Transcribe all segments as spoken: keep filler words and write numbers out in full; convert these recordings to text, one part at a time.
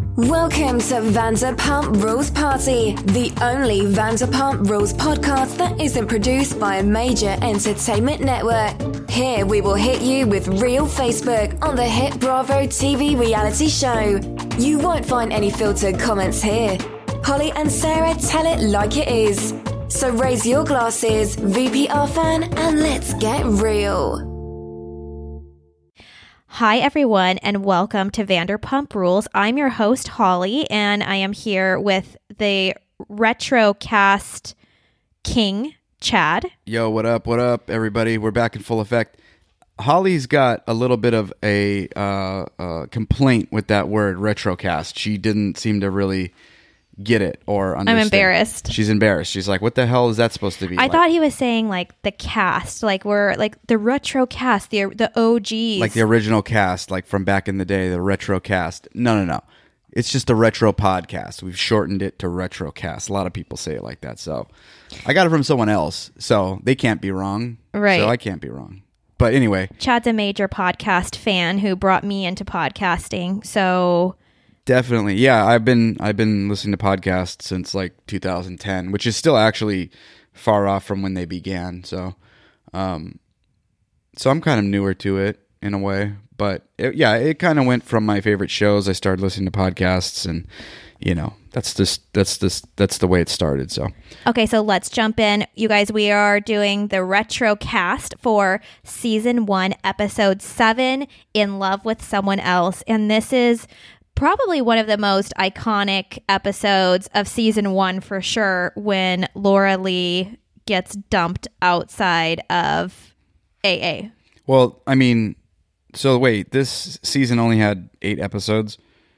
Welcome to Vanderpump Rules Party, the only Vanderpump Rules podcast that isn't produced by a major entertainment network. Here we will hit you with real Facebook on the hit Bravo T V reality show. You won't find any filtered comments here. Holly and Sarah tell it like it is. So raise your glasses, V P R fan, and let's get real. Hi, everyone, and welcome to Vanderpump Rules. I'm your host, Holly, and I am here with the retro cast king, Chad. Yo, what up, what up, everybody? We're back in full effect. Holly's got a little bit of a uh, uh, complaint with that word, retrocast. She didn't seem to really get it or understand. I'm embarrassed. She's embarrassed. She's like, what the hell is that supposed to be? I like? thought he was saying like the cast, like we're like the retro cast, the the O Gs. Like the original cast, like from back in the day, the retro cast. No, no, no. It's just a retro podcast. We've shortened it to retrocast. A lot of people say it like that. So I got it from someone else. So they can't be wrong. Right. So I can't be wrong. But anyway. Chad's a major podcast fan who brought me into podcasting. So definitely. Yeah, I've been I've been listening to podcasts since like two thousand ten, which is still actually far off from when they began. So um so I'm kind of newer to it in a way, but it, yeah, it kind of went from my favorite shows. I started listening to podcasts, and you know, that's just that's this that's the way it started. So okay, so let's jump in. You guys, we are doing the retro cast for season one, episode seven, In Love with Someone Else. And this is probably one of the most iconic episodes of season one for sure, when Laura Lee gets dumped outside of A A. Well, I mean, so wait, this season only had eight episodes?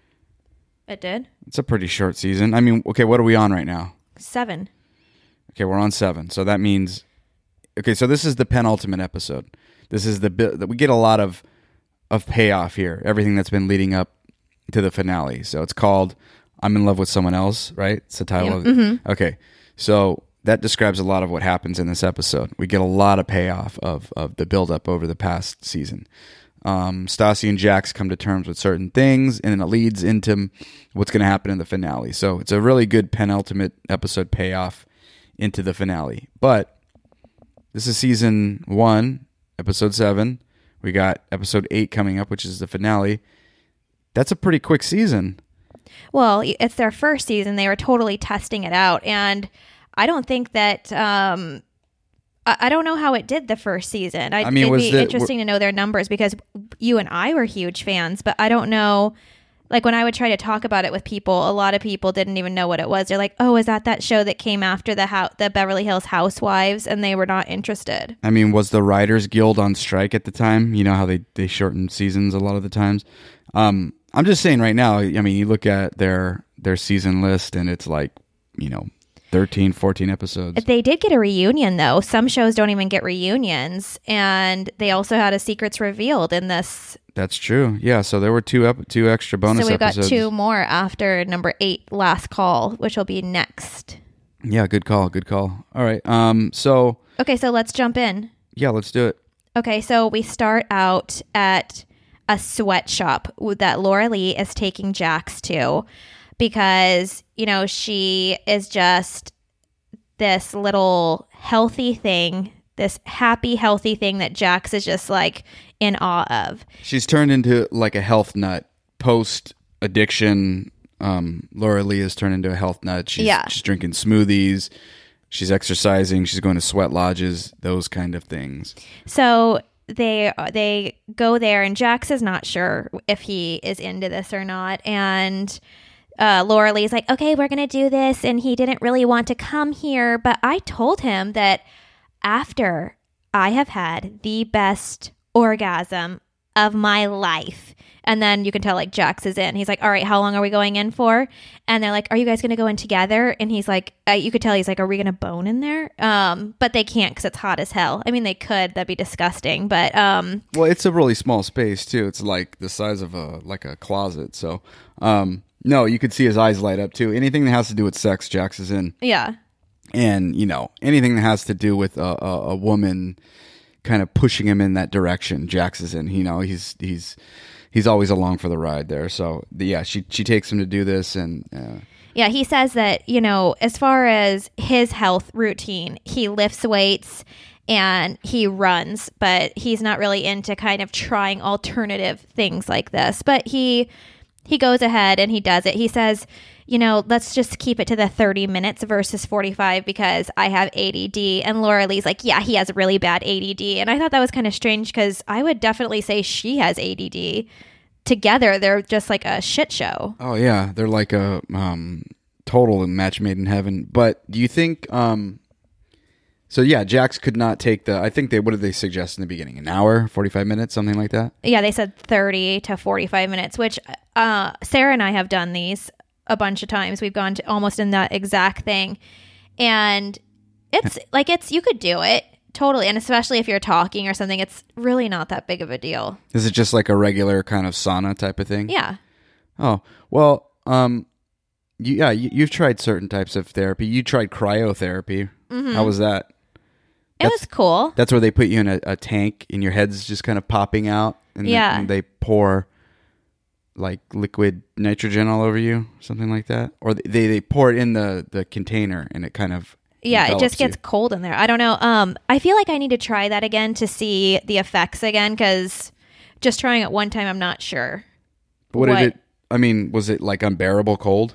It did? It's a pretty short season. I mean, okay, what are we on right now? Seven. Okay, we're on seven. So that means, okay, so this is the penultimate episode. This is the bit we get a lot of of payoff here. Everything that's been leading up to the finale. So it's called I'm in Love with Someone Else, right? It's the title Yeah. of it. Mm-hmm. Okay. So that describes a lot of what happens in this episode. We get a lot of payoff of, of the buildup over the past season. Um, Stassi and Jax come to terms with certain things, and then it leads into what's going to happen in the finale. So it's a really good penultimate episode payoff into the finale. But this is season one, episode seven. We got episode eight coming up, which is the finale. That's a pretty quick season. Well, it's their first season. They were totally testing it out. And I don't think that, um, I, I don't know how it did the first season. I, I mean, it'd was be the, interesting to know their numbers, because you and I were huge fans, but I don't know. Like when I would try to talk about it with people, a lot of people didn't even know what it was. They're like, oh, is that that show that came after the ho- the Beverly Hills Housewives? And they were not interested. I mean, was the Writers Guild on strike at the time? You know how they, they shorten seasons a lot of the times? Um, I'm just saying right now, I mean, you look at their their season list and it's like, you know, thirteen, fourteen episodes. They did get a reunion, though. Some shows don't even get reunions. And they also had a Secrets Revealed in this. That's true. Yeah, so there were two ep- two extra bonus episodes. So we've episodes. got two more after number eight, Last Call, which will be next. Yeah, good call, good call. All right, um, so... Okay, so let's jump in. Yeah, let's do it. Okay, so we start out at a sweatshop that Laura Lee is taking Jax to, because, you know, she is just this little healthy thing, this happy, healthy thing that Jax is just like in awe of. She's turned into like a health nut. Post addiction, um, Laura Lee has turned into a health nut. She's, yeah. she's drinking smoothies. She's exercising. She's going to sweat lodges, those kind of things. So they they go there, and Jax is not sure if he is into this or not. And uh, Laura Lee's like, okay, we're going to do this. And he didn't really want to come here. But I told him that after I have had the best orgasm of my life. And then you can tell like Jax is in. He's like, all right, how long are we going in for? And they're like, are you guys going to go in together? And he's like, uh, you could tell he's like, are we going to bone in there? Um, but they can't because it's hot as hell. I mean, they could. That'd be disgusting. But um, well, it's a really small space too. It's like the size of a like a closet. So um, no, you could see his eyes light up too. Anything that has to do with sex, Jax is in. Yeah. And you know, anything that has to do with a, a, a woman kind of pushing him in that direction, Jax is in. You know, he's he's he's always along for the ride there. So the, yeah, she she takes him to do this, and uh, yeah, he says that, you know, as far as his health routine, he lifts weights and he runs, but he's not really into kind of trying alternative things like this. But he he goes ahead and he does it. He says, you know, let's just keep it to the thirty minutes versus forty-five because I have A D D. And Laura Lee's like, yeah, he has really bad A D D. And I thought that was kind of strange because I would definitely say she has A D D. Together, they're just like a shit show. Oh, yeah. They're like a um, total match made in heaven. But do you think... Um, so, yeah, Jax could not take the... I think they... What did they suggest in the beginning? An hour? forty-five minutes? Something like that? Yeah, they said thirty to forty-five minutes, which uh, Sarah and I have done these a bunch of times. We've gone to almost in that exact thing. And it's like it's... You could do it. Totally. And especially if you're talking or something, it's really not that big of a deal. Is it just like a regular kind of sauna type of thing? Yeah. Oh, well, um, you, yeah, you, you've tried certain types of therapy. You tried cryotherapy. Mm-hmm. How was that? It That's, was cool. That's where they put you in a, a tank and your head's just kind of popping out. And, yeah. they, and they pour like liquid nitrogen all over you, something like that. Or they, they pour it in the, the container and it kind of... Yeah, it just gets you. cold in there. I don't know. Um, I feel like I need to try that again to see the effects again because just trying it one time, I'm not sure. What, what did it? I mean, was it like unbearable cold?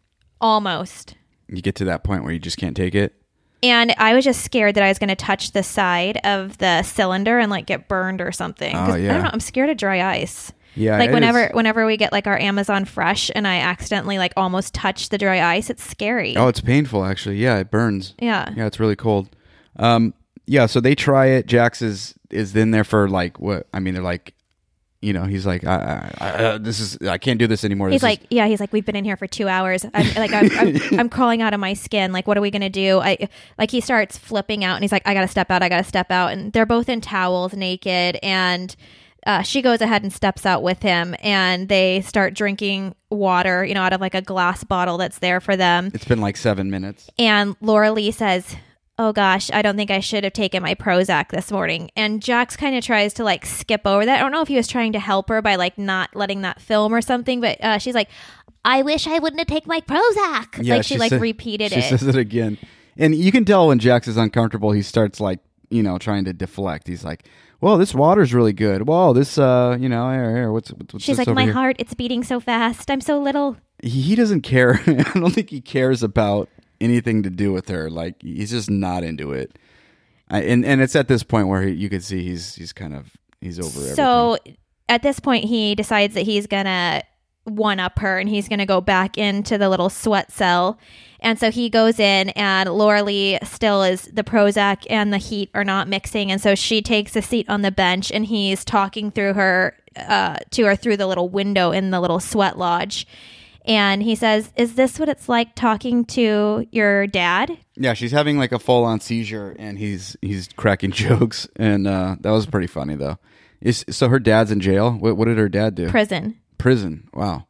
Almost. You get to that point where you just can't take it. And I was just scared that I was going to touch the side of the cylinder and like get burned or something. Oh, yeah. I don't know. I'm scared of dry ice. Yeah, like whenever is. whenever we get like our Amazon Fresh and I accidentally like almost touch the dry ice, it's scary. Oh, it's painful actually. Yeah, it burns. Yeah. Yeah, it's really cold. Um, yeah, so they try it. Jax is is in there for like what? I mean, they're like, you know, he's like, I, I, I, this is I can't do this anymore. He's this like, is- yeah, he's like, we've been in here for two hours. I'm like, I'm, I'm, I'm crawling out of my skin. Like, what are we gonna do? I like he starts flipping out and he's like, I gotta step out. I gotta step out. And they're both in towels, naked, and. Uh, she goes ahead and steps out with him and they start drinking water, you know, out of like a glass bottle that's there for them. It's been like seven minutes. And Laura Lee says, oh gosh, I don't think I should have taken my Prozac this morning. And Jax kind of tries to like skip over that. I don't know if he was trying to help her by like not letting that film or something, but uh, she's like, I wish I wouldn't have taken my Prozac. Yeah, like she, she like said, repeated she it. She says it again. And you can tell when Jax is uncomfortable, he starts like, you know, trying to deflect. He's like, well, this water's really good. Well, this, uh, you know, here, here, what's, what's She's this like, my here? heart, it's beating so fast. I'm so little. He, he doesn't care. I don't think he cares about anything to do with her. Like, he's just not into it. I, and and it's at this point where he, you can see he's he's kind of, he's over everything. So at this point, he decides that he's going to one up her and he's going to go back into the little sweat cell. And so he goes in and Laura Lee still is the Prozac and the heat are not mixing. And so she takes a seat on the bench and he's talking through her uh, to her through the little window in the little sweat lodge. And he says, is this what it's like talking to your dad? Yeah, she's having like a full on seizure and he's he's cracking jokes. And uh, that was pretty funny though. Is, so her dad's in jail? What, what did her dad do? Prison. Prison. Wow.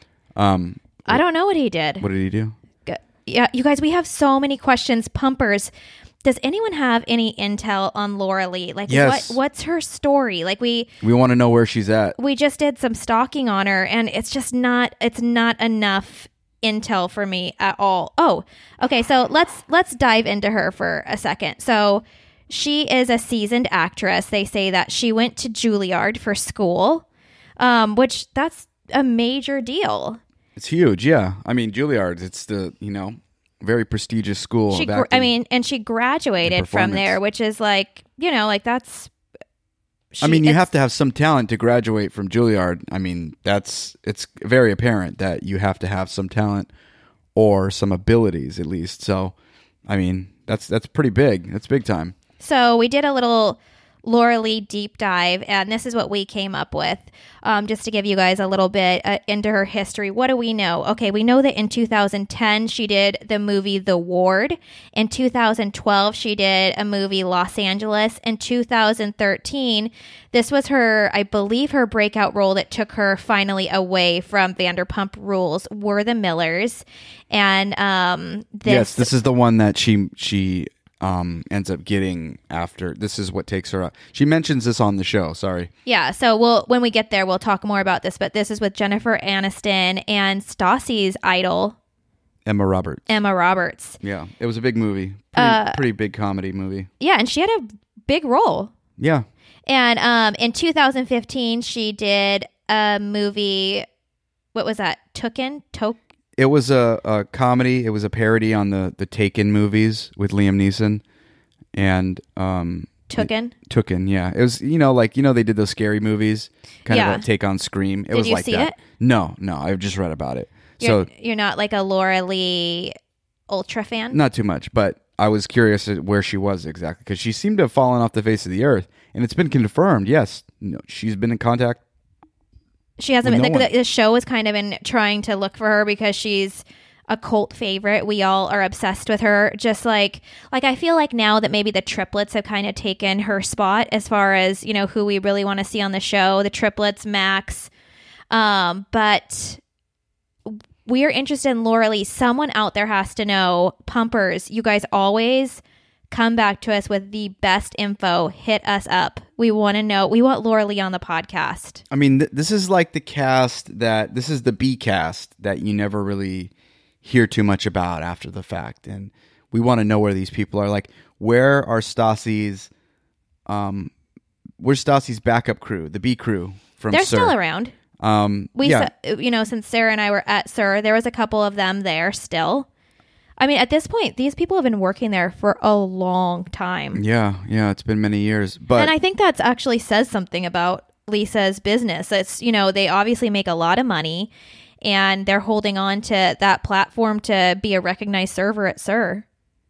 Um, I don't know what he did. What did he do? Yeah, you guys, we have so many questions. Pumpers, does anyone have any intel on Laura Lee? Like, yes. what what's her story? Like, we we want to know where she's at. We just did some stalking on her, and it's just not it's not enough intel for me at all. Oh, okay. So let's let's dive into her for a second. So she is a seasoned actress. They say that she went to Juilliard for school, um, which that's a major deal. It's huge, yeah. I mean, Juilliard, it's the, you know, very prestigious school she, of acting. I mean, and she graduated from there, which is like, you know, like that's... She, I mean, you have to have some talent to graduate from Juilliard. I mean, that's, it's very apparent that you have to have some talent or some abilities at least. So, I mean, that's that's pretty big. That's big time. So we did a little Laura Lee deep dive, and this is what we came up with, um, just to give you guys a little bit uh, into her history. What do we know? Okay, we know that in two thousand ten, she did the movie The Ward. In two thousand twelve, she did a movie Los Angeles. In two thousand thirteen, this was her, I believe, her breakout role that took her finally away from Vanderpump Rules, Were the Millers. And um, this... Yes, this is the one that she she um, ends up getting after. This is what takes her up. She mentions this on the show. Sorry. Yeah. So we'll when we get there, we'll talk more about this. But this is with Jennifer Aniston and Stassi's idol, Emma Roberts. Emma Roberts. Yeah, it was a big movie. Pretty, Uh, pretty big comedy movie. Yeah, and she had a big role. Yeah. And um, in two thousand fifteen, she did a movie. What was that? Tooken? Tok? It was a, a comedy. It was a parody on the, the Taken movies with Liam Neeson. And um, Tooken? Tooken, yeah. It was, you know, like, you know, they did those scary movies, kind Yeah. of a take on Scream. It Did was you like see that. it? No, no. I've just read about it. You're, So you're not like a Laura Lee ultra fan? not too much, but I was curious at where she was exactly because she seemed to have fallen off the face of the earth. And it's been confirmed. Yes, no, she's been in contact. She hasn't With been. no the, one. the show is kind of been trying to look for her because she's a cult favorite. We all are obsessed with her. Just like, like I feel like now that maybe the triplets have kind of taken her spot as far as, you know, who we really want to see on the show. The triplets, Max. Um, but we're interested in Laura Lee. Someone out there has to know. Pumpers, you guys always come back to us with the best info. Hit us up. We want to know. We want Laura Lee on the podcast. I mean, th- this is like the cast that this is the B cast that you never really hear too much about after the fact, and we want to know where these people are. Like, where are Stassi's? Um, where's Stassi's backup crew, the B crew from? They're Sir? still around. Um, We, yeah, sa- you know, since Sarah and I were at Sir, there was a couple of them there still. I mean, at this point, these people have been working there for a long time. yeah, yeah. It's been many years, but And I think that's actually says something about Lisa's business. It's, you know, they obviously make a lot of money and they're holding on to that platform to be a recognized server at Sir.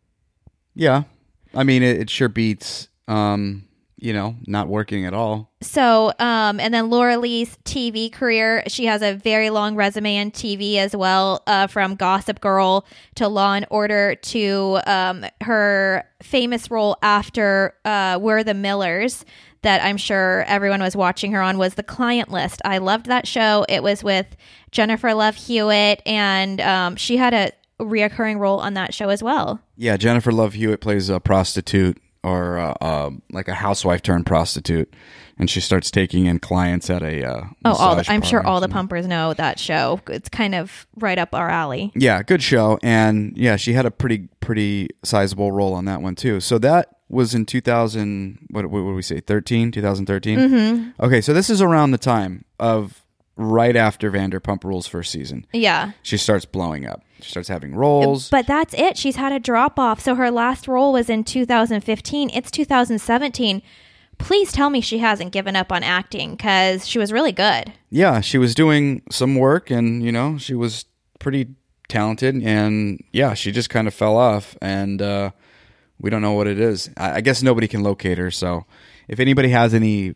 yeah, I mean, it, it sure beats, um, you know, not working at all. So, um, and then Laura Lee's T V career, she has a very long resume in T V as well, uh, from Gossip Girl to Law and Order to um, her famous role after uh, We're the Millers that I'm sure everyone was watching her on was The Client List. I loved that show. It was with Jennifer Love Hewitt, and um, she had a reoccurring role on that show as well. Yeah, Jennifer Love Hewitt plays a prostitute or uh, uh, like a housewife turned prostitute, and she starts taking in clients at a uh, Oh, all the, massage I'm sure parlor or all the something. pumpers know that show. It's kind of right up our alley. Yeah, good show, and yeah, she had a pretty pretty sizable role on that one too. So that was in two thousand. What what would we say? thirteen, twenty thirteen. Mm-hmm. Okay, so this is around the time of right after Vanderpump Rules first season. Yeah. She starts blowing up. She starts having roles. But that's it. She's had a drop off. So her last role was in two thousand fifteen. It's two thousand seventeen. Please tell me she hasn't given up on acting because she was really good. Yeah, she was doing some work, and you know, she was pretty talented, and yeah, she just kind of fell off, and uh, we don't know what it is. I, I guess nobody can locate her. So, if anybody has any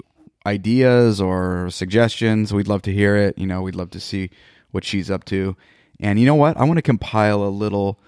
ideas or suggestions, we'd love to hear it. You know, we'd love to see what she's up to. And you know what? I want to compile a little,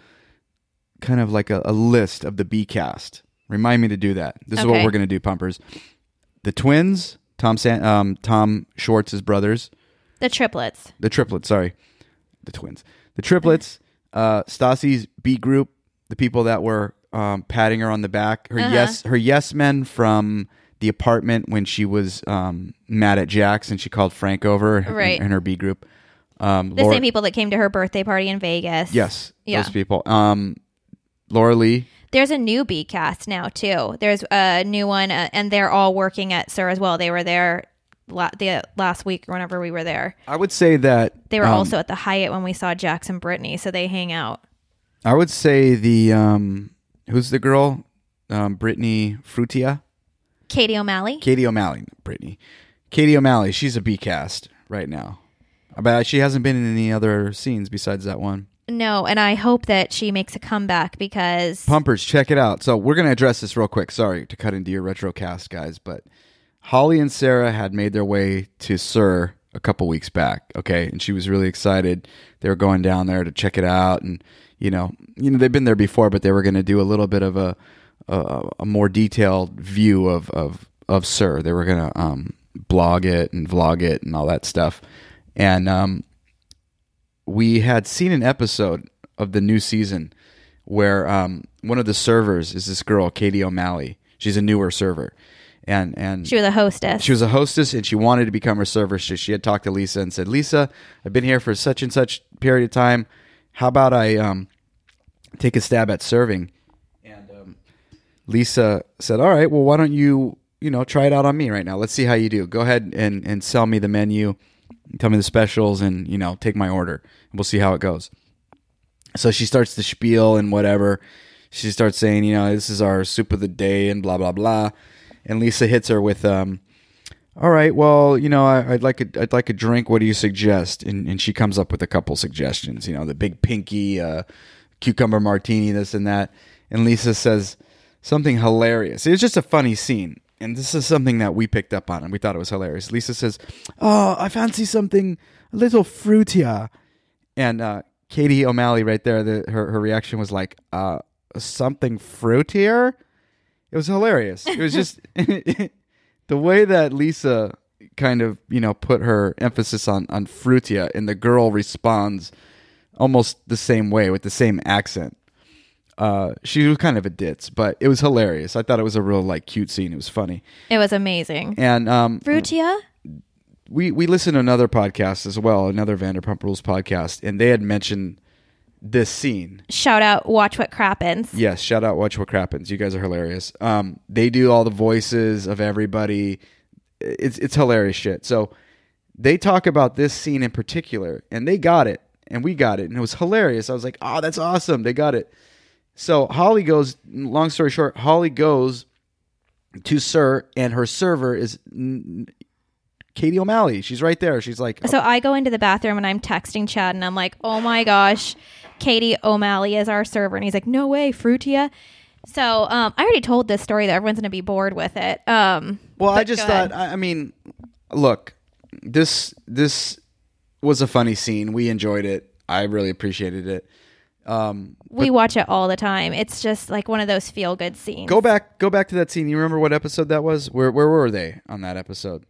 kind of like a, a list of the B cast. Remind me to do that. This is what Okay. we're going to do, Pumpers. The twins, Tom San- um, Tom Schwartz's brothers. The triplets. The triplets, sorry. The twins. The triplets, uh, Stassi's B group, the people that were um, patting her on the back. Her Uh-huh. yes her yes men from the apartment when she was um, mad at Jax and she called Frank over in- Right. in, her B group. Um, The Laura- same people that came to her birthday party in Vegas. Yes, Yeah. those people. Um, Laura Lee. There's a new B cast now, too. There's a new one, uh, and they're all working at Sir as well. They were there la- the last week or whenever we were there. I would say that They were um, also at the Hyatt when we saw Jax and Brittany, so they hang out. I would say the um, who's the girl? Um, Brittany Frutia. Katie O'Malley. Katie O'Malley, Brittany. Katie O'Malley, she's a B cast right now. But she hasn't been in any other scenes besides that one. No, and I hope that she makes a comeback because Pumpers, check it out. So we're going to address this real quick. Sorry to cut into your retro cast, guys, but Holly and Sarah had made their way to Sir a couple weeks back, okay? And she was really excited. They were going down there to check it out, and you know, you know they've been there before, but they were going to do a little bit of a a, a more detailed view of of of Sir. They were going to um, blog it and vlog it and all that stuff, and um, we had seen an episode of the new season where um, one of the servers is this girl, Katie O'Malley. She's a newer server. And and she was a hostess. She was a hostess, and she wanted to become her server. She, she had talked to Lisa and said, Lisa, I've been here for such and such period of time. How about I um, take a stab at serving? And um, Lisa said, all right, well, why don't you, you know, try it out on me right now. Let's see how you do. Go ahead and, and sell me the menu, tell me the specials, and, you know, take my order. And we'll see how it goes. So she starts the spiel and whatever. She starts saying, you know, this is our soup of the day and blah, blah, blah. And Lisa hits her with, um, all right, well, you know, I, I'd like a, I'd like a drink. What do you suggest? And, and she comes up with a couple suggestions, you know, the big pinky, uh, cucumber martini, this and that. And Lisa says something hilarious. It was just a funny scene. And this is something that we picked up on and we thought it was hilarious. Lisa says, oh, I fancy something a little fruitier. And uh, Katie O'Malley right there, the, her, her reaction was like, uh, something fruitier? It was hilarious. It was just the way that Lisa kind of, you know, put her emphasis on, on frutia, and the girl responds almost the same way with the same accent. Uh, she was kind of a ditz, but it was hilarious. I thought it was a real like cute scene. It was funny. It was amazing. And um, frutia? We we listened to another podcast as well, another Vanderpump Rules podcast, and they had mentioned this scene. Shout out Watch What Crappens. Yes, shout out Watch What Crappens. You guys are hilarious. Um, they do all the voices of everybody. It's it's hilarious shit. So they talk about this scene in particular, and they got it, and we got it, and it was hilarious. I was like, oh, that's awesome. They got it. So Holly goes, long story short, Holly goes to Sir, and her server is n- Katie O'Malley. She's right there. She's like... So I go into the bathroom, and I'm texting Chad, and I'm like, oh my gosh, Katie O'Malley is our server. And he's like, no way, Frutia. So um, I already told this story that everyone's going to be bored with it. Um, well, I just thought, I, I mean, look, this this was a funny scene. We enjoyed it. I really appreciated it. Um, we watch it all the time. It's just like one of those feel good scenes. Go back, go back to that scene. You remember what episode that was? Where where were they on that episode?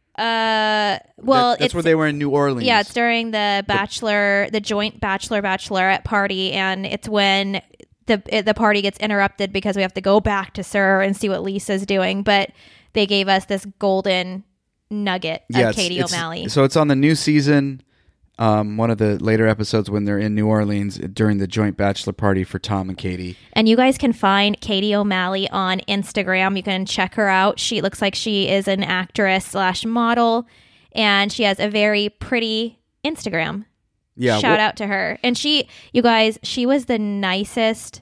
Uh, well, that, that's it's, where they were in New Orleans. Yeah, it's during the bachelor, the, the joint bachelor bachelorette party, and it's when the the party gets interrupted because we have to go back to Sir and see what Lisa's doing. But they gave us this golden nugget yeah, of Katie it's, O'Malley. So it's on the new season. Um, one of the later episodes when they're in New Orleans during the joint bachelor party for Tom and Katie. And you guys can find Katie O'Malley on Instagram. You can check her out. She looks like she is an actress slash model, and she has a very pretty Instagram. Yeah, Shout well, out to her. And she, you guys, she was the nicest,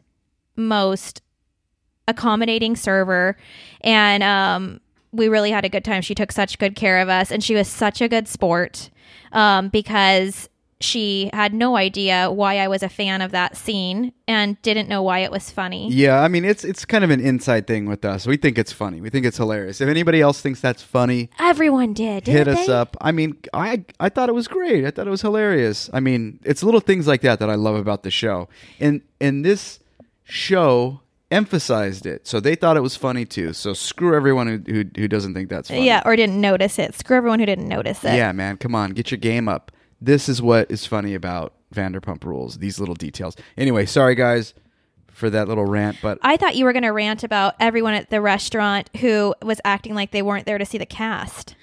most accommodating server. And um, we really had a good time. She took such good care of us, and she was such a good sport. Um, because she had no idea why I was a fan of that scene and didn't know why it was funny. Yeah, I mean, it's it's kind of an inside thing with us. We think it's funny. We think it's hilarious. If anybody else thinks that's funny, everyone did. Hit didn't us they? up. I mean, I I thought it was great. I thought it was hilarious. I mean, it's little things like that that I love about the show. And and this show emphasized it, so they thought it was funny too. So screw everyone who who, who doesn't think that's funny. Yeah, or didn't notice it. Screw everyone who didn't notice it. Yeah, man, come on, get your game up. This is what is funny about Vanderpump Rules. These little details. Anyway, sorry guys for that little rant, but I thought you were going to rant about everyone at the restaurant who was acting like they weren't there to see the cast.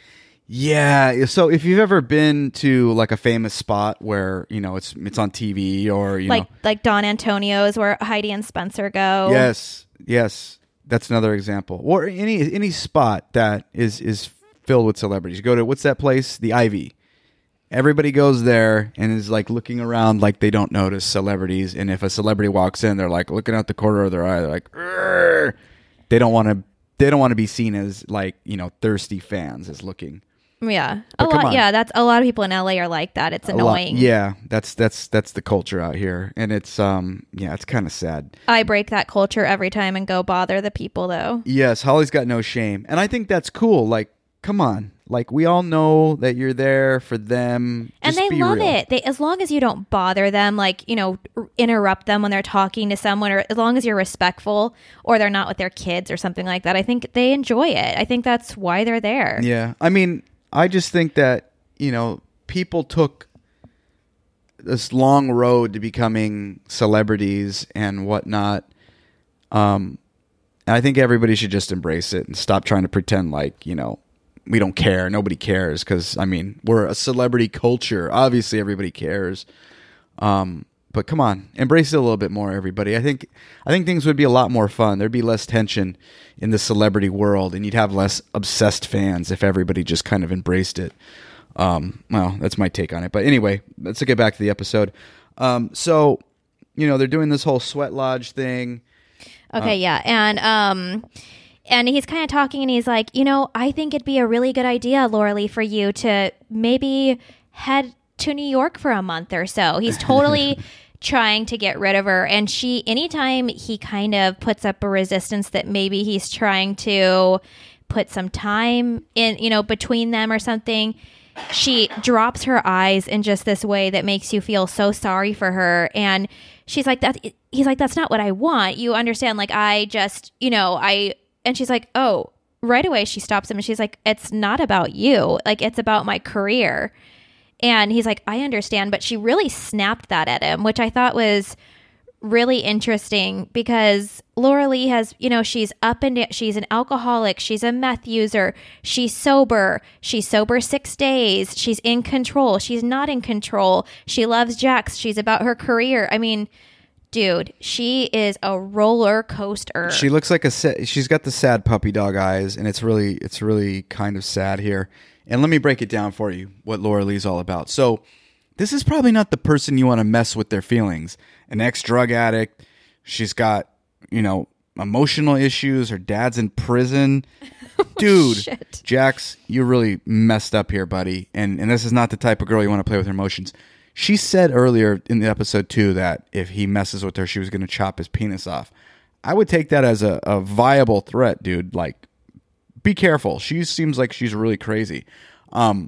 Yeah, so if you've ever been to like a famous spot where, you know, it's it's on T V or, you like know, like Don Antonio's where Heidi and Spencer go. Yes, yes, that's another example. Or any any spot that is is filled with celebrities. Go to, what's that place? The Ivy. Everybody goes there and is like looking around like they don't notice celebrities. And if a celebrity walks in, they're like looking out the corner of their eye. They're like, "Rrr." They don't want to. They don't want to be seen as like, you know, thirsty fans as looking. Yeah, But a come lot. on. Yeah, that's a lot of people in L A are like that. It's A lot- annoying. Yeah, that's that's that's the culture out here, and it's um yeah, it's kind of sad. I break that culture every time and go bother the people though. Yes, Holly's got no shame, and I think that's cool. Like, come on, like we all know that you're there for them, And Just they be love real. it. They, as long as you don't bother them, like, you know, r- interrupt them when they're talking to someone, or as long as you're respectful or they're not with their kids or something like that, I think they enjoy it. I think that's why they're there. Yeah, I mean, I just think that, you know, people took this long road to becoming celebrities and whatnot. Um, and I think everybody should just embrace it and stop trying to pretend like, you know, we don't care. Nobody cares. Because, I mean, we're a celebrity culture. Obviously, everybody cares. Um, but come on, embrace it a little bit more, everybody. I think I think things would be a lot more fun. There'd be less tension in the celebrity world, and you'd have less obsessed fans if everybody just kind of embraced it. Um, well, that's my take on it. But anyway, let's get back to the episode. Um, so, you know, they're doing this whole sweat lodge thing. Okay, Uh, yeah. And um and he's kind of talking and he's like, you know, I think it'd be a really good idea, Laura Lee, for you to maybe head to New York for a month or so. He's totally trying to get rid of her. And she, anytime he kind of puts up a resistance that maybe he's trying to put some time in, you know, between them or something, she drops her eyes in just this way that makes you feel so sorry for her. And she's like, that, he's like, that's not what I want. You understand? Like, I just, you know, I, and she's like, oh, right away she stops him and she's like, it's not about you. Like, it's about my career. And he's like, I understand. But she really snapped that at him, which I thought was really interesting because Laura Lee has, you know, she's up and she's an alcoholic. She's a meth user. She's sober. She's sober six days. She's in control. She's not in control. She loves Jax. She's about her career. I mean, dude, she is a roller coaster. She looks like a sa- she's got the sad puppy dog eyes, and it's really it's really kind of sad here. And let me break it down for you what Laura Lee's all about. So this is probably not the person you want to mess with their feelings. An ex-drug addict. She's got, you know, emotional issues. Her dad's in prison. Dude, Shit. Jax, you really messed up here, buddy. And and this is not the type of girl you want to play with her emotions. She said earlier in the episode, too, that if he messes with her, she was going to chop his penis off. I would take that as a, a viable threat, dude. Like, be careful. She seems like she's really crazy. Um,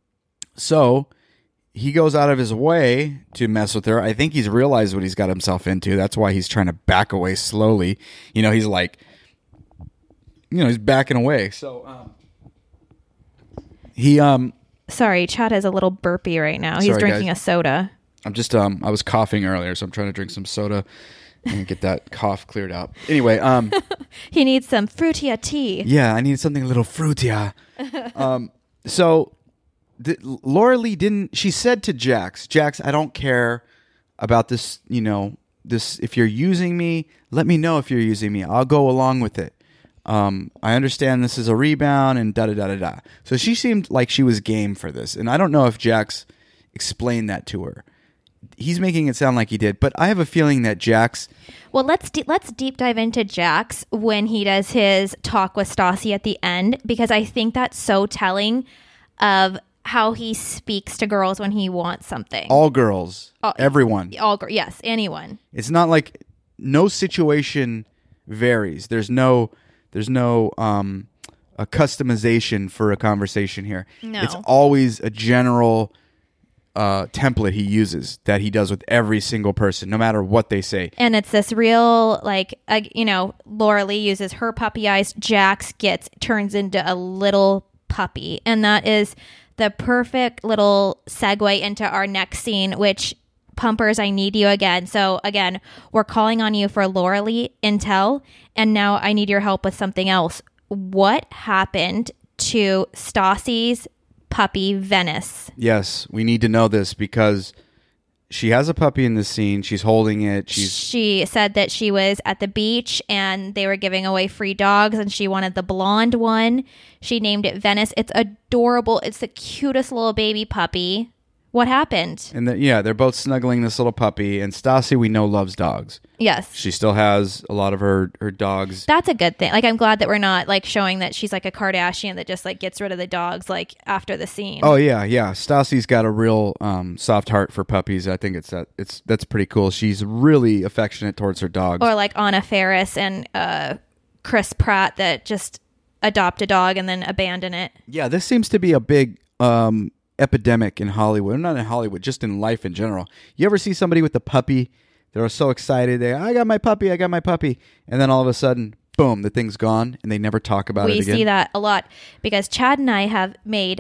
so he goes out of his way to mess with her. I think he's realized what he's got himself into. That's why he's trying to back away slowly. You know, he's like, you know, he's backing away. So um, he, um, Sorry, Chad has a little burpy right now. He's Sorry, drinking guys. a soda. I'm just, um, I was coughing earlier, so I'm trying to drink some soda and get that cough cleared out. Anyway, um, He needs some frutia tea. yeah, I need something a little fruitier. um, so the, Laura Lee didn't, she said to Jax, Jax, I don't care about this, you know, this, if you're using me, let me know if you're using me. I'll go along with it. Um, I understand this is a rebound and da da da da da. So she seemed like she was game for this, and I don't know if Jax explained that to her. He's making it sound like he did, but I have a feeling that Jax. Well, let's de- let's deep dive into Jax when he does his talk with Stassi at the end, because I think that's so telling of how he speaks to girls when he wants something. All girls, All- everyone. All gr- yes, anyone. It's not like no situation varies. There's no. There's no um, a customization for a conversation here. No. It's always a general uh, template he uses that he does with every single person, no matter what they say. And it's this real, like, uh, you know, Laura Lee uses her puppy eyes. Jax gets, turns into a little puppy. And that is the perfect little segue into our next scene, which, Pumpers, I need you again. So again, we're calling on you for Laura Lee intel. And now I need your help with something else. What happened to Stassi's puppy, Venice? Yes, we need to know this because she has a puppy in this scene. She's holding it. She's She said that she was at the beach and they were giving away free dogs and she wanted the blonde one. She named it Venice. It's adorable. It's the cutest little baby puppy. What happened? and the, yeah, they're both snuggling this little puppy. And Stassi, we know, loves dogs. Yes. She still has a lot of her her dogs. That's a good thing. Like, I'm glad that we're not like showing that she's like a Kardashian that just like gets rid of the dogs like after the scene. Oh yeah, yeah. Stassi's got a real um, soft heart for puppies. I think it's that it's that's pretty cool. She's really affectionate towards her dogs. Or like Anna Faris and uh, Chris Pratt that just adopt a dog and then abandon it. Yeah, this seems to be a big um, epidemic in Hollywood. Not in Hollywood, just in life in general. You ever see somebody with a puppy? They're so excited. They, I got my puppy. I got my puppy. And then all of a sudden, boom, the thing's gone, and they never talk about We it again. see that a lot because Chad and I have made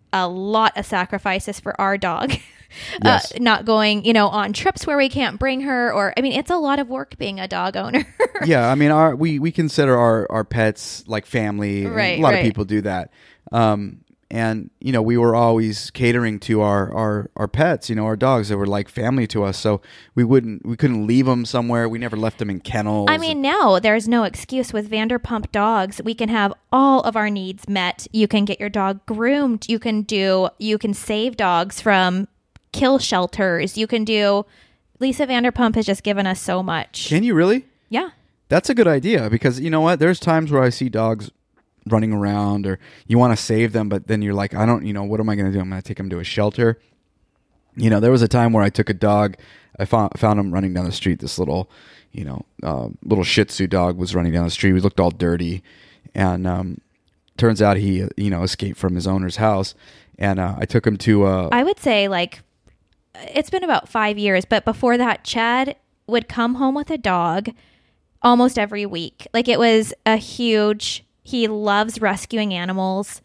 a lot of sacrifices for our dog. Yes. Uh, not going, you know, on trips where we can't bring her, or I mean, it's a lot of work being a dog owner. Yeah, I mean, our we, we consider our, our pets like family. Right, a lot right. of people do that. Um, and you know, we were always catering to our, our, our pets. You know, our dogs that were like family to us. So we wouldn't we couldn't leave them somewhere. We never left them in kennels. I mean, now there's no excuse with Vanderpump Dogs. We can have all of our needs met. You can get your dog groomed. You can do. You can save dogs from kill shelters. You can do. Lisa Vanderpump has just given us so much. Can you really? Yeah. That's a good idea because you know what? There's times where I see dogs running around or you want to save them, but then you're like, I don't, you know, what am I going to do? I'm going to take them to a shelter. You know, there was a time where I took a dog. I found, found him running down the street. This little, you know, uh, little Shih Tzu dog was running down the street. He looked all dirty. And um, turns out he, you know, escaped from his owner's house. And uh, I took him to... Uh, I would say like, it's been about five years, but before that, Chad would come home with a dog almost every week. Like it was a huge... He loves rescuing animals,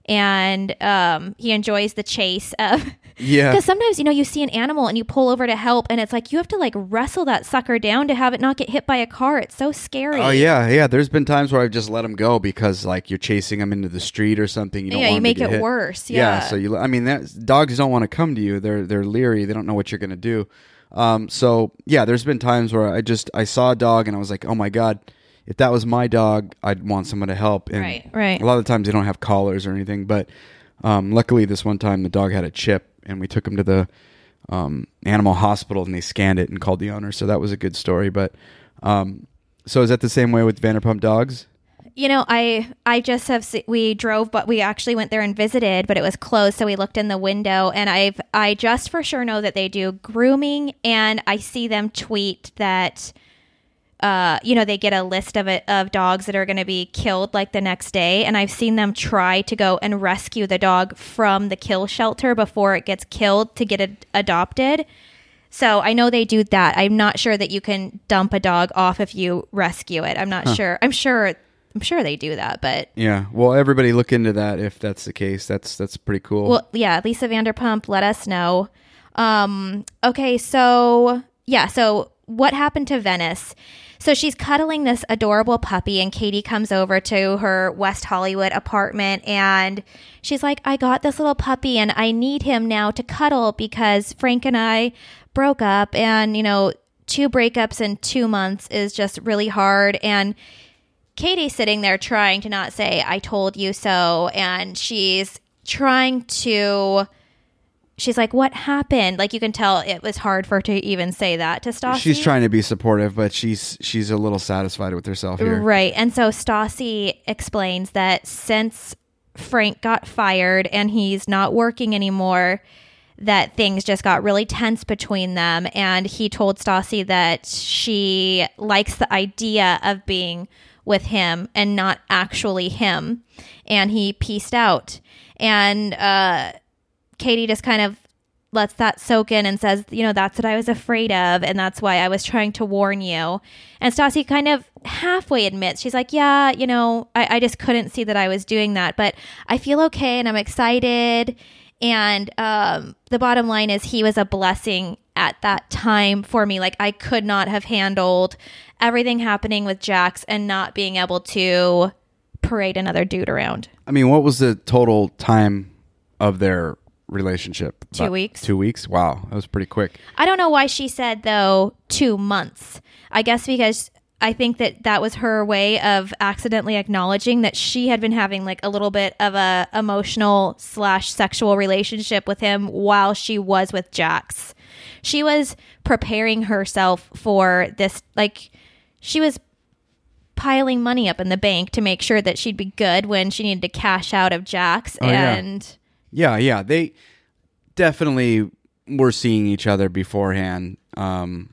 and um, he enjoys the chase of. Yeah. Because sometimes, you know, you see an animal and you pull over to help, and it's like you have to like wrestle that sucker down to have it not get hit by a car. It's so scary. Oh yeah, yeah. There's been times where I've just let him go because like you're chasing him into the street or something. You don't yeah, want you him make to get it hit. worse. Yeah. So you, I mean, that, dogs don't want to come to you. They're they're leery. They don't know what you're gonna do. Um. So yeah, there's been times where I just I saw a dog and I was like, oh my god. If that was my dog, I'd want someone to help. And Right, right. a lot of the times they don't have collars or anything. But um, luckily this one time the dog had a chip and we took him to the um, animal hospital and they scanned it and called the owner. So that was a good story. But um, so is that the same way with Vanderpump Dogs? You know, I I just have se- we drove, but we actually went there and visited, but it was closed, so we looked in the window, and I've I just for sure know that they do grooming, and I see them tweet that. Uh, you know, they get a list of it of dogs that are going to be killed like the next day. And I've seen them try to go and rescue the dog from the kill shelter before it gets killed to get it adopted. So I know they do that. I'm not sure that you can dump a dog off if you rescue it. I'm not huh. sure. I'm sure. I'm sure they do that, but yeah. Well, everybody look into that if that's the case. That's that's pretty cool. Well, yeah. Lisa Vanderpump, let us know. Um, okay, so yeah. So what happened to Venice? So she's cuddling this adorable puppy, and Katie comes over to her West Hollywood apartment, and she's like, I got this little puppy, and I need him now to cuddle because Frank and I broke up, and, you know, two breakups in two months is just really hard. And Katie's sitting there trying to not say, I told you so, and she's trying to... She's like, what happened? Like, you can tell it was hard for her to even say that to Stassi. She's trying to be supportive, but she's she's a little satisfied with herself here. Right. And so Stassi explains that since Frank got fired and he's not working anymore, that things just got really tense between them. And he told Stassi that she likes the idea of being with him and not actually him. And he pieced out. And, uh... Katie just kind of lets that soak in and says, you know, that's what I was afraid of. And that's why I was trying to warn you. And Stassi kind of halfway admits, she's like, yeah, you know, I, I just couldn't see that I was doing that. But I feel okay and I'm excited. And um, the bottom line is he was a blessing at that time for me. Like I could not have handled everything happening with Jax and not being able to parade another dude around. I mean, what was the total time of their relationship? Two About weeks. Two weeks? Wow. That was pretty quick. I don't know why she said, though, two months. I guess because I think that that was her way of accidentally acknowledging that she had been having like a little bit of a emotional slash sexual relationship with him while she was with Jax. She was preparing herself for this, like she was piling money up in the bank to make sure that she'd be good when she needed to cash out of Jax. Oh, and... Yeah. Yeah, yeah, they definitely were seeing each other beforehand. Um,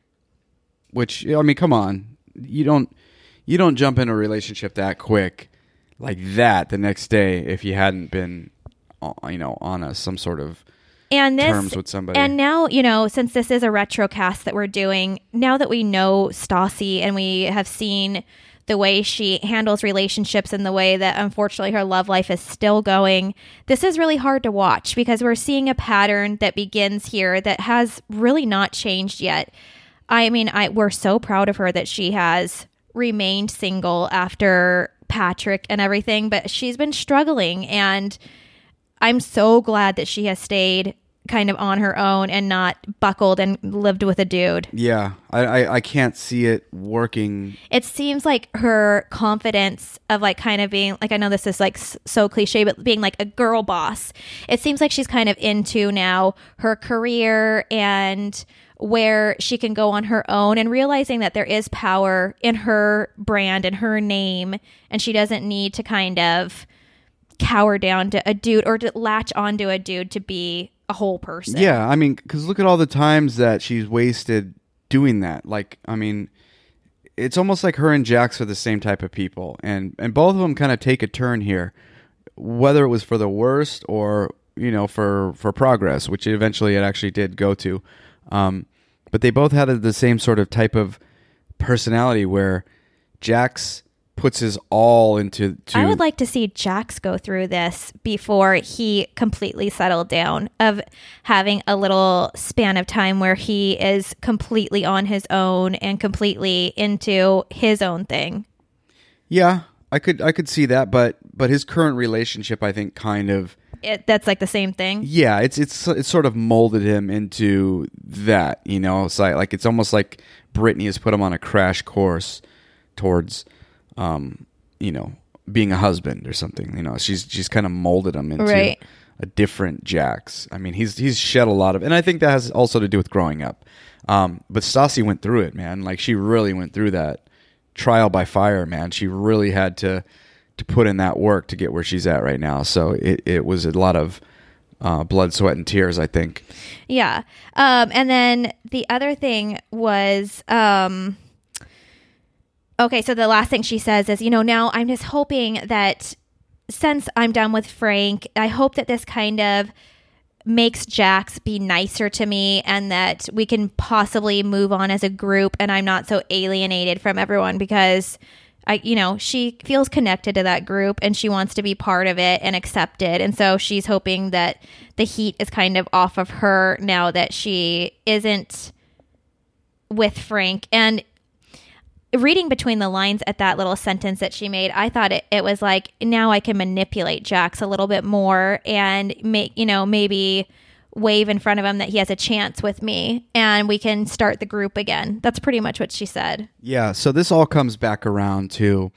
which I mean, come on, you don't you don't jump in a relationship that quick like that the next day if you hadn't been, you know, on a some sort of and this, terms with somebody. And now, you know, since this is a retrocast that we're doing, now that we know Stassi and we have seen the way she handles relationships and the way that unfortunately her love life is still going. This is really hard to watch because we're seeing a pattern that begins here that has really not changed yet. I mean, I we're so proud of her that she has remained single after Patrick and everything, but she's been struggling, and I'm so glad that she has stayed kind of on her own and not buckled and lived with a dude. Yeah, I, I, I can't see it working. It seems like her confidence of like kind of being like, I know this is like so cliche, but being like a girl boss. It seems like she's kind of into now her career and where she can go on her own, and realizing that there is power in her brand and her name, and she doesn't need to kind of cower down to a dude or to latch onto a dude to be a whole person. Yeah, I mean, because look at all the times that she's wasted doing that. Like, I mean, it's almost like her and Jax are the same type of people, and and both of them kind of take a turn here, whether it was for the worst or, you know, for for progress, which eventually it actually did go to. Um, but they both had the same sort of type of personality where Jax puts his all into... To, I would like to see Jax go through this before he completely settled down, of having a little span of time where he is completely on his own and completely into his own thing. Yeah, I could I could see that, but but his current relationship, I think, kind of... It, that's like the same thing. Yeah, it's it's it's sort of molded him into that, you know. It's like, like it's almost like Brittany has put him on a crash course towards... Um, you know, being a husband or something. You know, she's she's kind of molded him into right. a different Jax. I mean, he's he's shed a lot of, and I think that has also to do with growing up. Um, but Stassi went through it, man. Like, she really went through that trial by fire, man. She really had to to put in that work to get where she's at right now. So it it was a lot of uh, blood, sweat, and tears, I think. Yeah. Um, and then the other thing was. Um, Okay, so the last thing she says is, you know, now I'm just hoping that since I'm done with Frank, I hope that this kind of makes Jax be nicer to me and that we can possibly move on as a group and I'm not so alienated from everyone, because I, you know, she feels connected to that group and she wants to be part of it and accepted. And so she's hoping that the heat is kind of off of her now that she isn't with Frank. And reading between the lines at that little sentence that she made, I thought it, it was like, now I can manipulate Jax a little bit more and make, you know, maybe wave in front of him that he has a chance with me and we can start the group again. That's pretty much what she said. Yeah. So this all comes back around to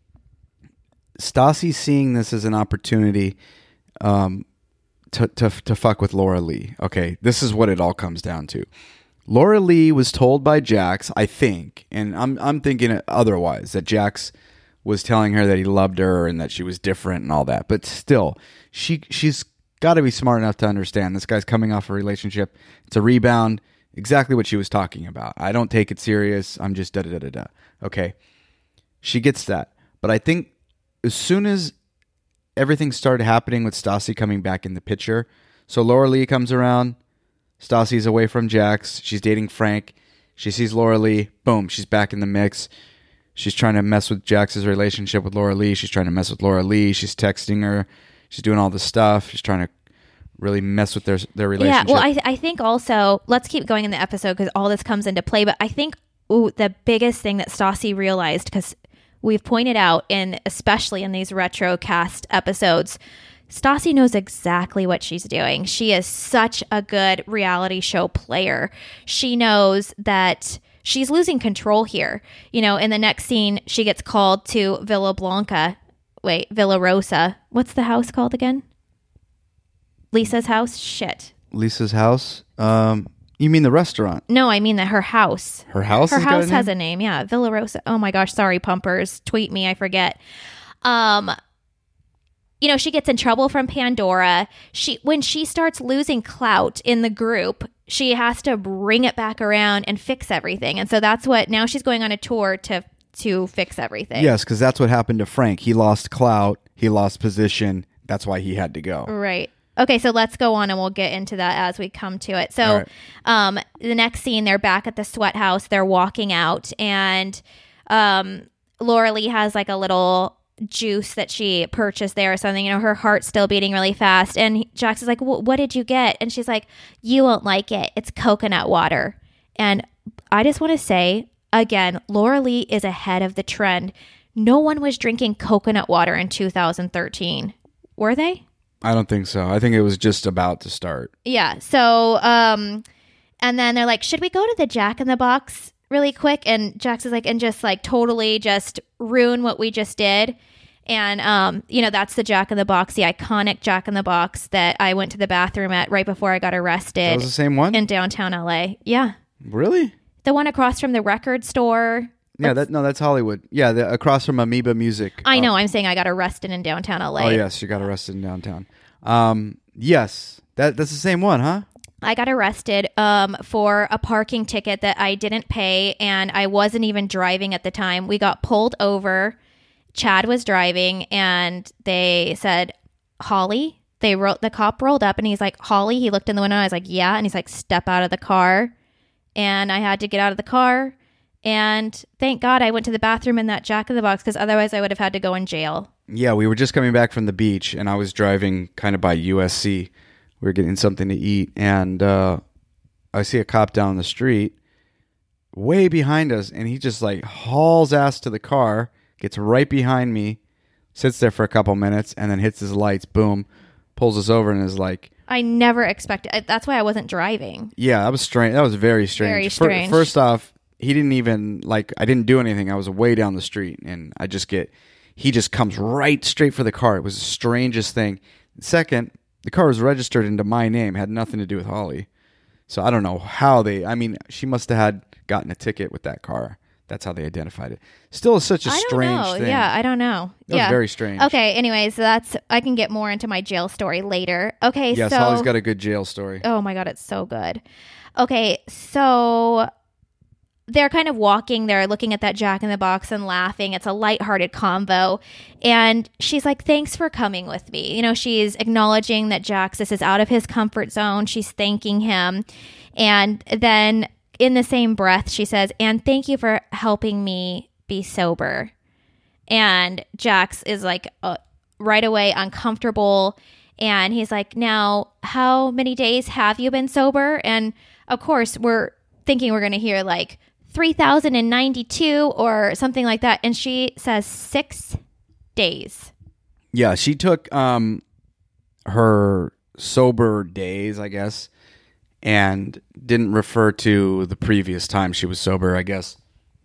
Stassi seeing this as an opportunity um, to, to, to fuck with Laura Lee. Okay. This is what it all comes down to. Laura Lee was told by Jax, I think, and I'm I'm thinking otherwise, that Jax was telling her that he loved her and that she was different and all that. But still, she she's got to be smart enough to understand this guy's coming off a relationship. It's a rebound. Exactly what she was talking about. I don't take it serious. I'm just da da da da da. Okay, she gets that. But I think as soon as everything started happening with Stassi coming back in the picture, so Laura Lee comes around. Stassi's away from Jax. She's dating Frank. She sees Laura Lee. Boom, she's back in the mix. She's trying to mess with Jax's relationship with Laura Lee. She's trying to mess with Laura Lee. She's texting her. She's doing all this stuff. She's trying to really mess with their their relationship. Yeah, well, I, I think also, let's keep going in the episode because all this comes into play, but I think ooh, the biggest thing that Stassi realized, because we've pointed out, in especially in these retro cast episodes, Stassi knows exactly what she's doing. She is such a good reality show player. She knows that she's losing control here. You know, in the next scene, she gets called to Villa Blanca. Wait, Villa Rosa. What's the house called again? Lisa's house? Shit. Lisa's house? Um, you mean the restaurant? No, I mean that her house. Her house Her has house got a has name? a name. Yeah, Villa Rosa. Oh my gosh, sorry, pumpers. Tweet me, I forget. Um... You know, she gets in trouble from Pandora. She when she starts losing clout in the group, she has to bring it back around and fix everything. And so that's what, now she's going on a tour to to fix everything. Yes, because that's what happened to Frank. He lost clout. He lost position. That's why he had to go. Right. Okay, so let's go on and we'll get into that as we come to it. So right. um, the next scene, they're back at the sweat house. They're walking out and... Um, Laura Lee has like a little juice that she purchased there or something. You know, her heart's still beating really fast. And Jax is like, what did you get? And she's like, you won't like it. It's coconut water. And I just want to say, again, Laura Lee is ahead of the trend. No one was drinking coconut water in two thousand thirteen. Were they? I don't think so. I think it was just about to start. Yeah. So, um, and then they're like, should we go to the Jack in the Box really quick? And Jax is like, and just like totally just ruin what we just did. And, um, you know, that's the Jack in the Box, the iconic Jack in the Box that I went to the bathroom at right before I got arrested. That was the same one? In downtown L A. Yeah. Really? The one across from the record store. Yeah, that no, that's Hollywood. Yeah, the, across from Amoeba Music. I know. Uh, I'm saying I got arrested in downtown L A. Oh, yes, you got arrested in downtown. Um, yes, that that's the same one, huh? I got arrested um, for a parking ticket that I didn't pay, and I wasn't even driving at the time. We got pulled over. Chad was driving, and they said, Holly? They wrote, the cop rolled up, and he's like, Holly? He looked in the window. I was like, yeah. And he's like, step out of the car. And I had to get out of the car. And thank God I went to the bathroom in that Jack in the Box, because otherwise I would have had to go in jail. Yeah, we were just coming back from the beach, and I was driving kind of by U S C. We were getting something to eat, and uh, I see a cop down the street way behind us, and he just like hauls ass to the car, gets right behind me, sits there for a couple minutes, and then hits his lights, boom, pulls us over, and is like... I never expected... That's why I wasn't driving. Yeah, that was strange. That was very strange. Very strange. First off, he didn't even, like, I didn't do anything. I was way down the street, and I just get... He just comes right straight for the car. It was the strangest thing. Second, the car was registered into my name. Had nothing to do with Holly. So I don't know how they... I mean, she must have had gotten a ticket with that car. That's how they identified it. Still such a I don't strange know. thing. Yeah, I don't know. That yeah. was very strange. Okay, anyways, so that's... I can get more into my jail story later. Okay, yes, so... Holly's got a good jail story. Oh my God, it's so good. Okay, so... They're kind of walking, they're looking at that Jack in the Box and laughing. It's a lighthearted convo. And she's like, thanks for coming with me. You know, she's acknowledging that Jax is out of his comfort zone. She's thanking him. And then in the same breath, she says, and thank you for helping me be sober. And Jax is like uh, right away uncomfortable. And he's like, now, how many days have you been sober? And of course, we're thinking we're going to hear like, three thousand ninety-two or something like that. And she says six days. Yeah, she took um, her sober days, I guess, and didn't refer to the previous time she was sober, I guess,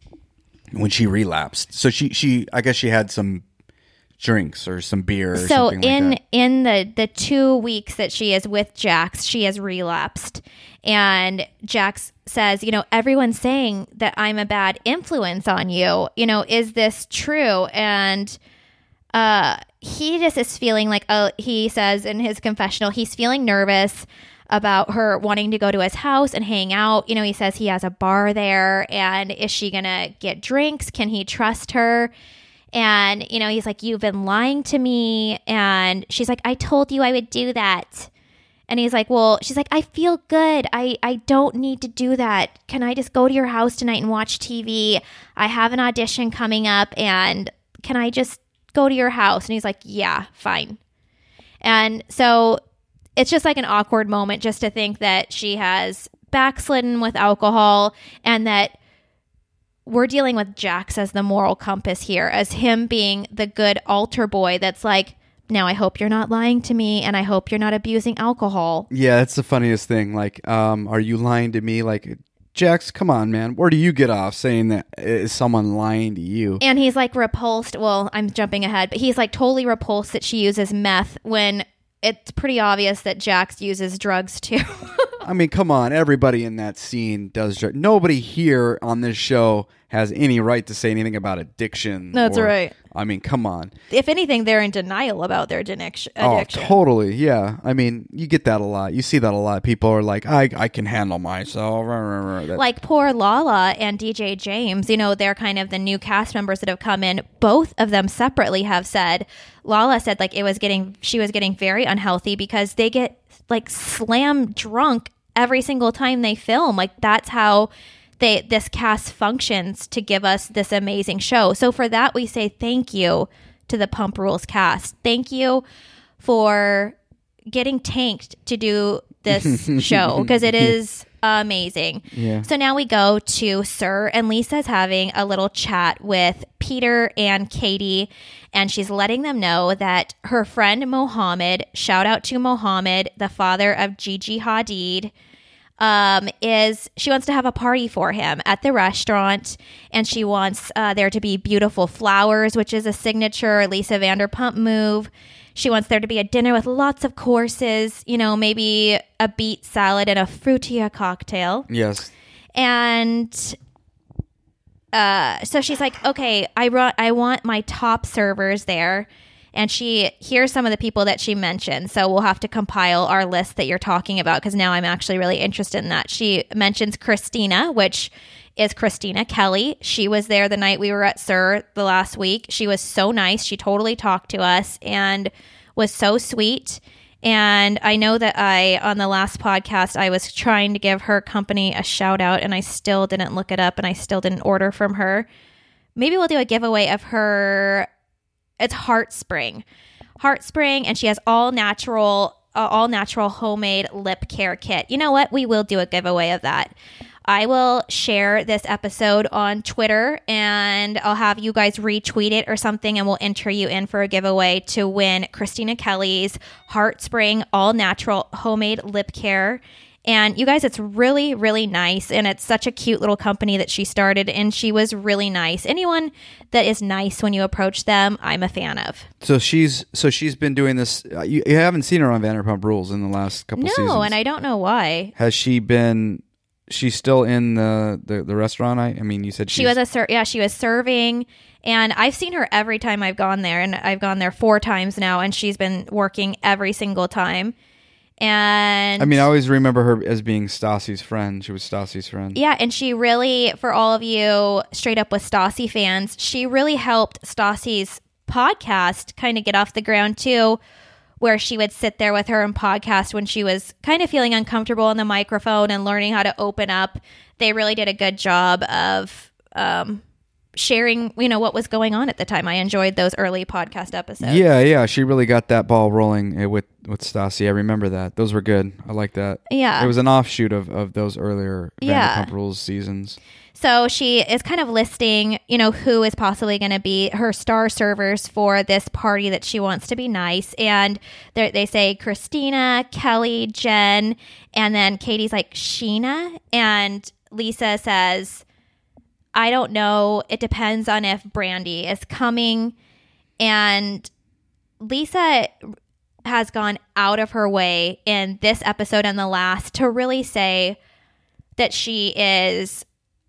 when she relapsed. So she, she I guess she had some drinks or some beer or so something in like that. in the the two weeks that she is with Jax, she has relapsed. And Jax says, you know, everyone's saying that I'm a bad influence on you. You know, is this true? And uh, he just is feeling like, uh, he says in his confessional, he's feeling nervous about her wanting to go to his house and hang out. You know, he says he has a bar there, and is she going to get drinks? Can he trust her? And, you know, he's like, you've been lying to me. And she's like, I told you I would do that. And he's like, well, she's like, I feel good. I, I don't need to do that. Can I just go to your house tonight and watch T V? I have an audition coming up, and can I just go to your house? And he's like, yeah, fine. And so it's just like an awkward moment just to think that she has backslidden with alcohol, and that we're dealing with Jax as the moral compass here, as him being the good altar boy that's like, now I hope you're not lying to me, and I hope you're not abusing alcohol. Yeah, that's the funniest thing. Like, um, are you lying to me? Like, Jax, come on, man. Where do you get off saying that is someone lying to you? And he's like repulsed. Well, I'm jumping ahead, but he's like totally repulsed that she uses meth when it's pretty obvious that Jax uses drugs too. I mean, come on. Everybody in that scene does drugs. Nobody here on this show has any right to say anything about addiction. That's or, right. I mean, come on. If anything, they're in denial about their addiction. Oh, totally. Yeah. I mean, you get that a lot. You see that a lot. People are like, I, I can handle myself. That- like poor Lala and D J James, you know, they're kind of the new cast members that have come in. Both of them separately have said, Lala said like it was getting, she was getting very unhealthy because they get like slam drunk every single time they film. Like that's how they this cast functions to give us this amazing show. So for that, we say thank you to the Pump Rules cast. Thank you for getting tanked to do this show, because it is amazing. Yeah. So now we go to Sir, and Lisa's having a little chat with Peter and Katie, and she's letting them know that her friend Mohammed, shout out to Mohammed, the father of Gigi Hadid, um, is she wants to have a party for him at the restaurant, and she wants uh, there to be beautiful flowers, which is a signature Lisa Vanderpump move. She wants there to be a dinner with lots of courses, you know, maybe a beet salad and a frutia cocktail. Yes. And uh, so she's like, okay, I, ru- I want my top servers there. And she here's some of the people that she mentioned. So we'll have to compile our list that you're talking about, because now I'm actually really interested in that. She mentions Christina, which is Christina Kelly. She was there the night we were at Sir the last week. She was so nice. She totally talked to us and was so sweet. And I know that I, on the last podcast, I was trying to give her company a shout out, and I still didn't look it up, and I still didn't order from her. Maybe we'll do a giveaway of her. It's Heartspring. Heartspring, and she has all natural, uh, all natural homemade lip care kit. You know what? We will do a giveaway of that. I will share this episode on Twitter, and I'll have you guys retweet it or something, and we'll enter you in for a giveaway to win Christina Kelly's Heartspring all natural homemade lip care. And you guys, it's really, really nice. And it's such a cute little company that she started. And she was really nice. Anyone that is nice when you approach them, I'm a fan of. So she's so she's been doing this. Uh, you, you haven't seen her on Vanderpump Rules in the last couple no, seasons. No, and I don't know why. Has she been... She's still in the, the, the restaurant? I, I mean, you said she was a ser- yeah, she was serving. And I've seen her every time I've gone there. And I've gone there four times now. And she's been working every single time. And I mean, I always remember her as being Stassi's friend. She was Stassi's friend. Yeah, and she really, for all of you straight up with Stassi fans, she really helped Stassi's podcast kind of get off the ground too, where she would sit there with her and podcast when she was kind of feeling uncomfortable on the microphone and learning how to open up. They really did a good job of um, sharing, you know, what was going on at the time. I enjoyed those early podcast episodes. Yeah, yeah. She really got that ball rolling uh, with, with Stassi. I remember that. Those were good. I like that. Yeah. It was an offshoot of, of those earlier yeah. Vanderpump Rules seasons. So she is kind of listing, you know, who is possibly going to be her star servers for this party that she wants to be nice. And they say Christina, Kelly, Jen, and then Katie's like, Sheena. And Lisa says, I don't know. It depends on if Brandy is coming. And Lisa has gone out of her way in this episode and the last to really say that she is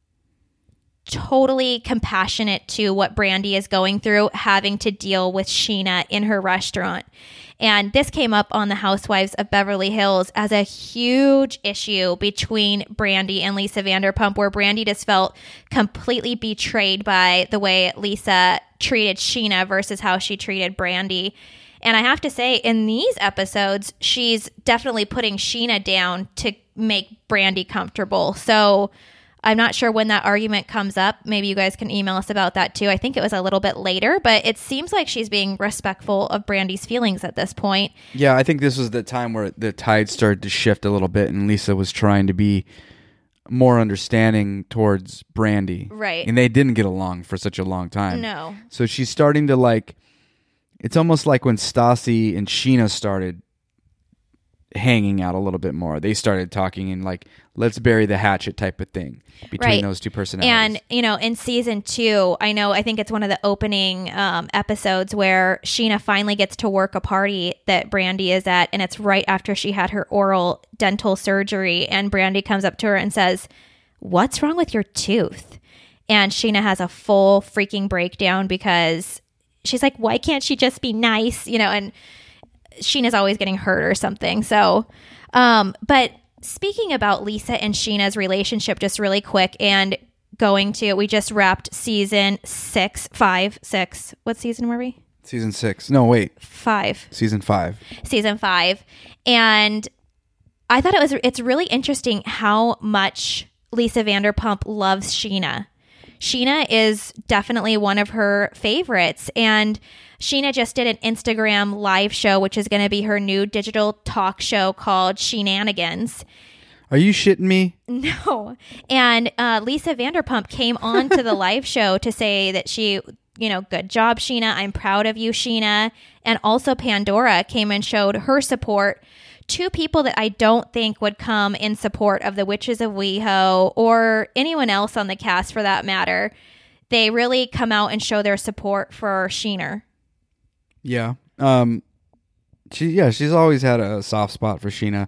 totally compassionate to what Brandy is going through, having to deal with Sheena in her restaurant. And this came up on the Housewives of Beverly Hills as a huge issue between Brandy and Lisa Vanderpump, where Brandy just felt completely betrayed by the way Lisa treated Sheena versus how she treated Brandy. And I have to say, in these episodes, she's definitely putting Sheena down to make Brandy comfortable. So I'm not sure when that argument comes up. Maybe you guys can email us about that too. I think it was a little bit later, but it seems like she's being respectful of Brandy's feelings at this point. Yeah, I think this was the time where the tide started to shift a little bit, and Lisa was trying to be more understanding towards Brandy. Right. And they didn't get along for such a long time. No. So she's starting to like, it's almost like when Stassi and Sheena started hanging out a little bit more. They started talking in like, let's bury the hatchet type of thing between right. those two personalities. And, you know, in season two, I know, I think it's one of the opening um, episodes where Sheena finally gets to work a party that Brandy is at. And it's right after she had her oral dental surgery. And Brandy comes up to her and says, what's wrong with your tooth? And Sheena has a full freaking breakdown because she's like, why can't she just be nice? You know, and Sheena's always getting hurt or something. So, um, but speaking about Lisa and Sheena's relationship, just really quick, and going to, we just wrapped season six, five, six. What season were we? Season six. No, wait. Five. Season five. Season five. And I thought it was, it's really interesting how much Lisa Vanderpump loves Sheena. Sheena is definitely one of her favorites. And Sheena just did an Instagram live show, which is going to be her new digital talk show called Shenanigans. Are you shitting me? No. And uh, Lisa Vanderpump came on to the live show to say that she, you know, good job, Sheena. I'm proud of you, Sheena. And also Pandora came and showed her support. Two people that I don't think would come in support of the Witches of WeHo or anyone else on the cast for that matter. They really come out and show their support for Sheener. Yeah. Um, she, yeah, she's always had a soft spot for Sheena.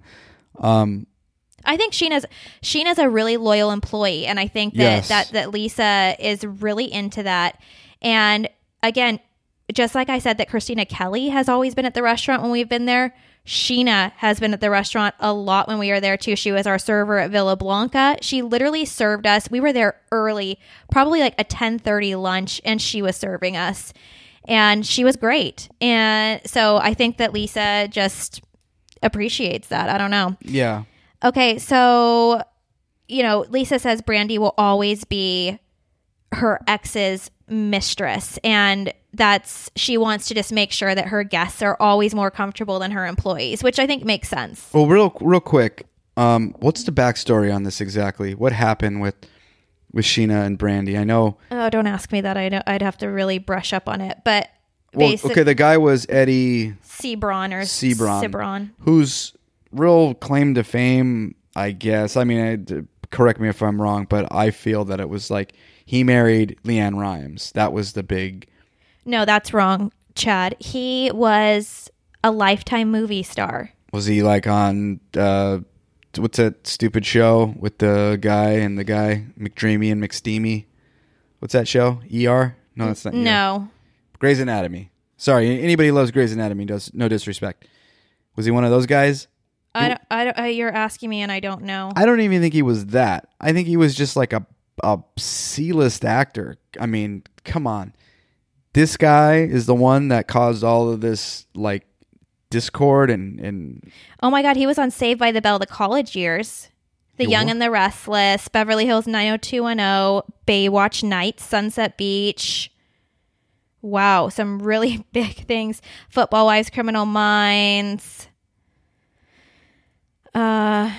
Um, I think Sheena's Sheena's a really loyal employee, and I think that, yes. that, that Lisa is really into that. And again, just like I said that Christina Kelly has always been at the restaurant when we've been there, Sheena has been at the restaurant a lot when we were there too. She was our server at Villa Blanca. She literally served us. We were there early, probably like a ten thirty lunch, and she was serving us. And she was great. And so I think that Lisa just appreciates that. I don't know. Yeah. Okay, so, you know, Lisa says Brandi will always be her ex's mistress. And that's, she wants to just make sure that her guests are always more comfortable than her employees, which I think makes sense. Well, real real quick, um, what's the backstory on this exactly? What happened with with Sheena and Brandi? I know. Oh, don't ask me that. I'd, I'd have to really brush up on it. But Well, basic, okay, the guy was Eddie Sebron or Sebron, Sebron. whose real claim to fame, I guess. I mean, I, correct me if I'm wrong, but I feel that it was like he married Leanne Rimes. That was the big. No, that's wrong, Chad. He was a Lifetime movie star. Was he like on uh, what's that stupid show with the guy and the guy McDreamy and McSteamy? What's that show? E R? No, that's not. E R. No. Grey's Anatomy. Sorry, anybody who loves Grey's Anatomy does no disrespect. Was he one of those guys? I don't, I don't, uh, you're asking me and I don't know. I don't even think he was that. I think he was just like a a C-list actor. I mean, come on. This guy is the one that caused all of this like discord and and Oh my God, he was on Saved by the Bell, the college years, The You Young what? and the Restless, Beverly Hills nine oh two one oh, Baywatch Nights, Sunset Beach. Wow, some really big things. Football Wives, Criminal Minds. Uh,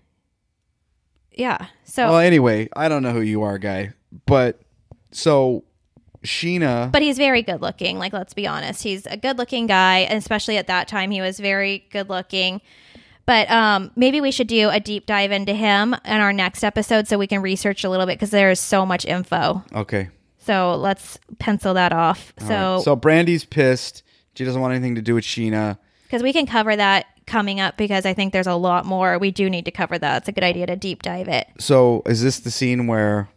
yeah. So, well, anyway, I don't know who you are, guy, but so Sheena. but he's very good looking. Like, let's be honest, he's a good looking guy, and especially at that time, he was very good looking. But um, maybe we should do a deep dive into him in our next episode so we can research a little bit because there is so much info. Okay. So let's pencil that off. All So, right. So Brandi's pissed. She doesn't want anything to do with Sheena. because we can cover that coming up because I think there's a lot more. We do need to cover that. It's a good idea to deep dive it. So is this the scene where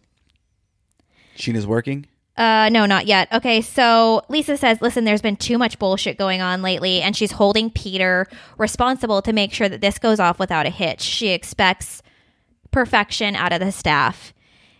Sheena's working? Uh, no, not yet. Okay, so Lisa says, listen, there's been too much bullshit going on lately, and she's holding Peter responsible to make sure that this goes off without a hitch. She expects perfection out of the staff.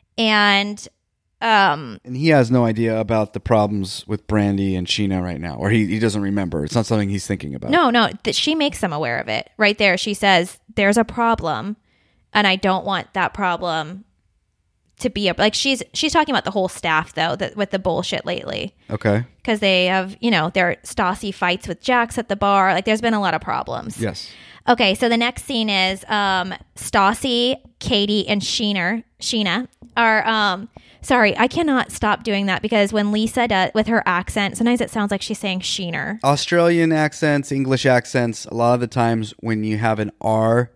And um, And he has no idea about the problems with Brandi and Sheena right now, or he, he doesn't remember. It's not something he's thinking about. no, no, that she makes them aware of it. Right there, she says, there's a problem, and I don't want that problem to be a, like she's she's talking about the whole staff though that with the bullshit lately Okay. because they have, you know, their Stassi fights with Jax at the bar. Like there's been a lot of problems. Yes. Okay, so the next scene is um Stassi, Katie, and Sheener Sheena are um sorry, I cannot stop doing that because when Lisa does with her accent, sometimes it sounds like she's saying Sheener. Australian accents, English accents, a lot of the times when you have an R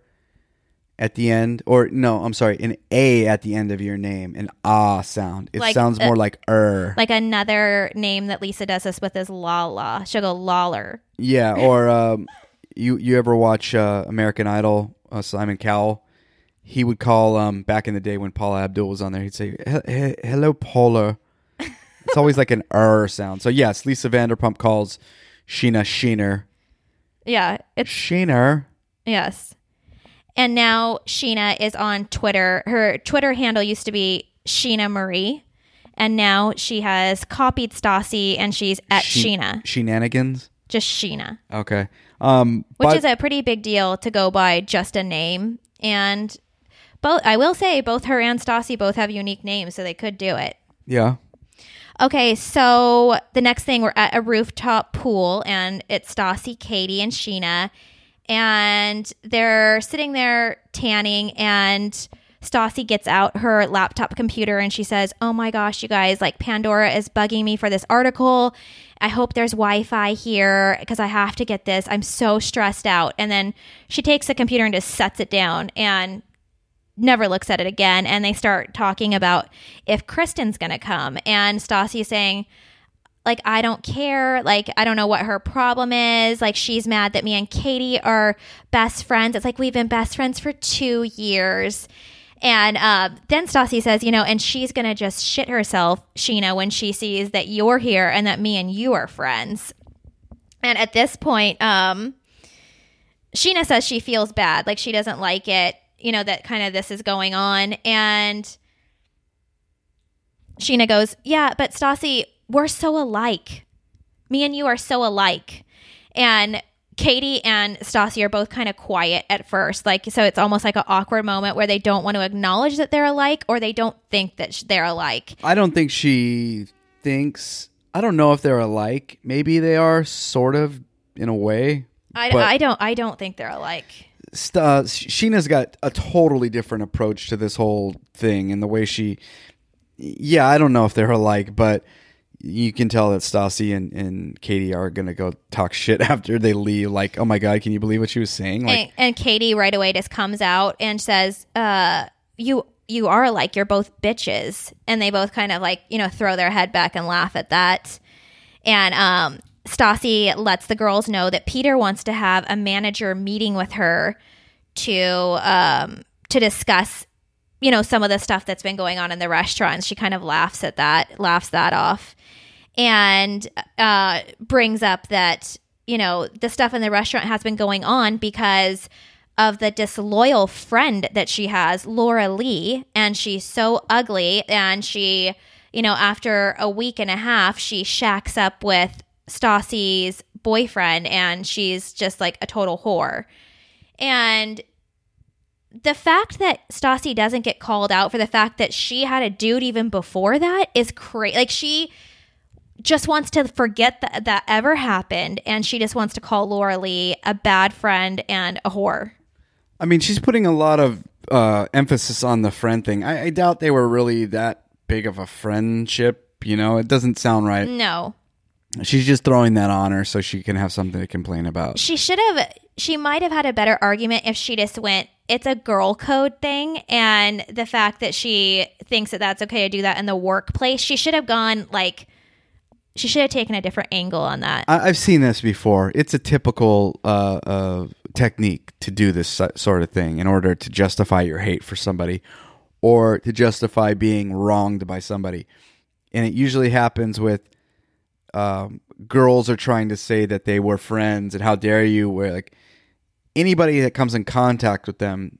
at the end, or no, I'm sorry, an A at the end of your name, an ah sound. It Like, sounds uh, more like er. Like another name that Lisa does this with is Lala. She'll go Lawler. Yeah, or um, you you ever watch uh, American Idol? Uh, Simon Cowell, he would call um, back in the day when Paula Abdul was on there. He'd say, "He- he- "Hello, Paula." It's always like an er sound. So yes, Lisa Vanderpump calls Sheena Sheener. Yeah, it's Sheener. yes. And now Sheena is on Twitter. Her Twitter handle used to be Sheena Marie. And now she has copied Stassi and she's at She- Sheena. Shenanigans. Just Sheena. Okay. Um, Which but- is a pretty big deal to go by just a name. And both, I will say, both her and Stassi both have unique names, so they could do it. Yeah. Okay, so the next thing, we're at a rooftop pool, and it's Stassi, Katie, and Scheana, and they're sitting there tanning, and Stassi gets out her laptop computer, and she says, oh my gosh, you guys, like, Pandora is bugging me for this article. I hope there's Wi-Fi here because I have to get this. I'm so stressed out. And then she takes the computer and just sets it down and never looks at it again. And they start talking about if Kristen's going to come. And Stassi is saying, like, I don't care. Like, I don't know what her problem is. Like, she's mad that me and Katie are best friends. It's like, we've been best friends for two years. And uh, then Stassi says, you know, and she's going to just shit herself, Scheana, when she sees that you're here and that me and you are friends. And at this point, um, Scheana says she feels bad. Like, she doesn't like it, you know, that kind of this is going on. And Scheana goes, yeah, but Stassi, we're so alike. Me and you are so alike. And Katie and Stassi are both kind of quiet at first. Like, so it's almost like an awkward moment where they don't want to acknowledge that they're alike, or they don't think that sh- they're alike. I don't think she thinks, I don't know if they're alike. Maybe they are, sort of, in a way. I, I don't I don't think they're alike. St- uh, Sheena's got a totally different approach to this whole thing, and the way she, yeah, I don't know if they're alike, but you can tell that Stassi and, and Katie are going to go talk shit after they leave. Like, oh my God, can you believe what she was saying? Like, and, and Katie right away just comes out and says, uh, you you are like, you're both bitches. And they both kind of like, you know, throw their head back and laugh at that. And um, Stassi lets the girls know that Peter wants to have a manager meeting with her to um, to discuss, you know, some of the stuff that's been going on in the restaurant. She kind of laughs at that, laughs that off. And uh, brings up that, you know, the stuff in the restaurant has been going on because of the disloyal friend that she has, Laura Lee, and she's so ugly. And she, you know, after a week and a half, she shacks up with Stassi's boyfriend, and she's just like a total whore. And the fact that Stassi doesn't get called out for the fact that she had a dude even before that is crazy. Like, she just wants to forget that that ever happened, and she just wants to call Laura Lee a bad friend and a whore. I mean, she's putting a lot of uh, emphasis on the friend thing. I, I doubt they were really that big of a friendship. You know, it doesn't sound right. No. She's just throwing that on her so she can have something to complain about. She should have, she might have had a better argument if she just went, it's a girl code thing, and the fact that she thinks that that's okay to do that in the workplace, she should have gone like, she should have taken a different angle on that. I, I've seen this before. It's a typical uh, uh, technique to do this sort of thing in order to justify your hate for somebody or to justify being wronged by somebody. And it usually happens with um, girls are trying to say that they were friends and how dare you, where like anybody that comes in contact with them,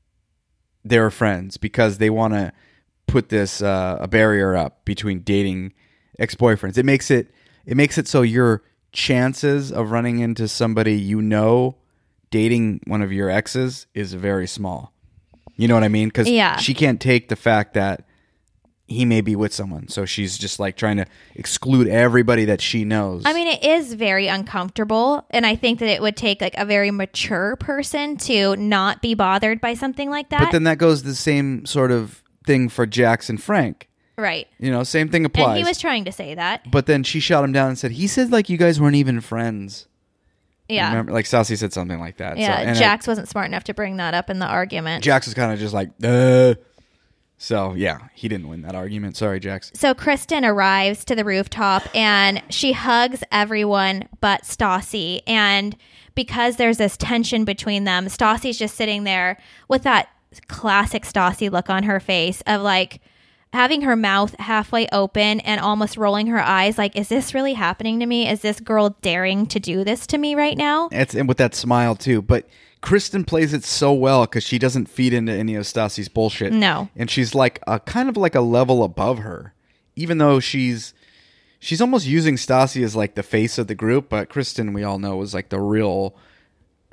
they're friends because they want to put this uh, a barrier up between dating ex-boyfriends. It makes it it makes it so your chances of running into somebody you know dating one of your exes is very small. You know what I mean? Because yeah. she can't take the fact that he may be with someone, so she's just like trying to exclude everybody that she knows. I mean, it is very uncomfortable, and I think that it would take like a very mature person to not be bothered by something like that. But then that goes the same sort of thing for Jax and Frank. Right. You know, same thing applies. And he was trying to say that. But then she shot him down and said, he said like you guys weren't even friends. Yeah. Remember, like Stassi said something like that. Yeah, so, and Jax I, wasn't smart enough to bring that up in the argument. Jax was kind of just like, uh. So, yeah, he didn't win that argument. Sorry, Jax. So Kristen arrives to the rooftop, and she hugs everyone but Stassi. And because there's this tension between them, Stassi's just sitting there with that classic Stassi look on her face of like, having her mouth halfway open and almost rolling her eyes like, is this really happening to me? Is this girl daring to do this to me right now? It's, and with that smile, too. But Kristen plays it so well because she doesn't feed into any of Stassi's bullshit. No. And she's like a kind of like a level above her, even though she's she's almost using Stassi as like the face of the group. But Kristen, we all know, is like the real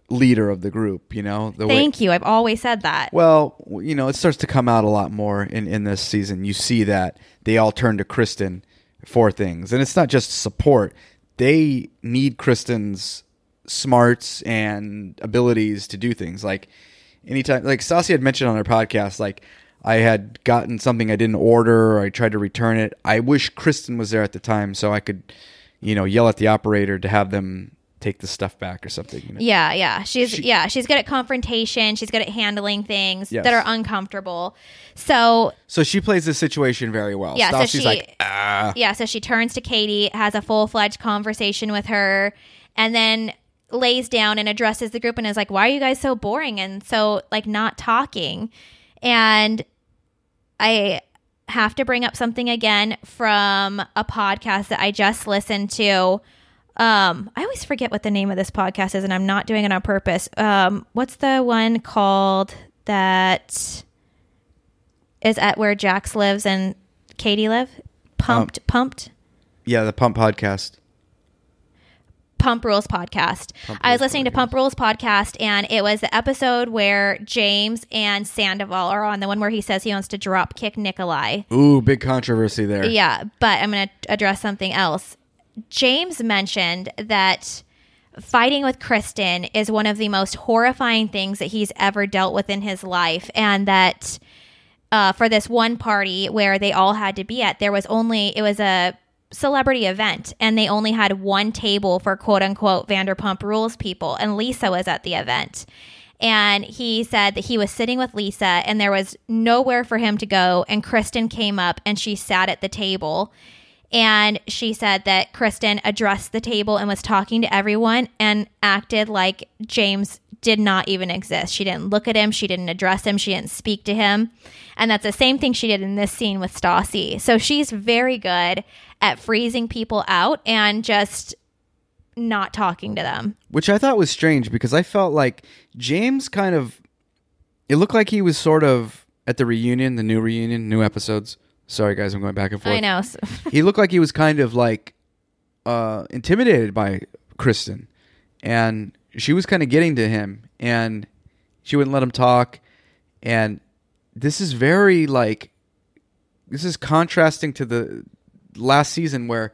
leader of the group, you know? The Thank way, you. I've always said that. Well, you know, it starts to come out a lot more in, in this season. You see that they all turn to Kristen for things. And it's not just support. They need Kristen's smarts and abilities to do things. Like anytime, like Stassi had mentioned on her podcast, like I had gotten something I didn't order or I tried to return it. I wish Kristen was there at the time so I could, you know, yell at the operator to have them take the stuff back or something. You know? Yeah, yeah. She's She- yeah, she's good at confrontation. She's good at handling things Yes. that are uncomfortable. So So she plays this situation very well. Yeah, so Stassi's she- like, ah. yeah, so she turns to Katie, has a full fledged conversation with her, and then lays down and addresses the group and is like, "Why are you guys so boring and so like not talking?" And I have to bring up something again from a podcast that I just listened to. Um, I always forget what the name of this podcast is, and I'm not doing it on purpose. Um, what's the one called that is at where Jax lives and Katie live? Pumped, Um, pumped, Yeah, the Pump podcast. Pump Rules podcast. Pump I was Rules listening to podcast. Pump Rules podcast, and it was the episode where James and Sandoval are on, the one where he says he wants to drop kick Nikolai. Ooh, big controversy there. Yeah, but I'm going to address something else. James mentioned that fighting with Kristen is one of the most horrifying things that he's ever dealt with in his life, and that uh, for this one party where they all had to be at, there was only, it was a celebrity event, and they only had one table for quote unquote Vanderpump Rules people, and Lisa was at the event. And he said that he was sitting with Lisa and there was nowhere for him to go, and Kristen came up and she sat at the table. And she said that Kristen addressed the table and was talking to everyone and acted like James did not even exist. She didn't look at him. She didn't address him. She didn't speak to him. And that's the same thing she did in this scene with Stassi. So she's very good at freezing people out and just not talking to them. Which I thought was strange because I felt like James kind of, it looked like he was sort of at the reunion, the new reunion, new episodes. Sorry, guys, I'm going back and forth. I know. He looked like he was kind of like uh, intimidated by Kristen, and she was kind of getting to him, and she wouldn't let him talk. And this is very like, this is contrasting to the last season where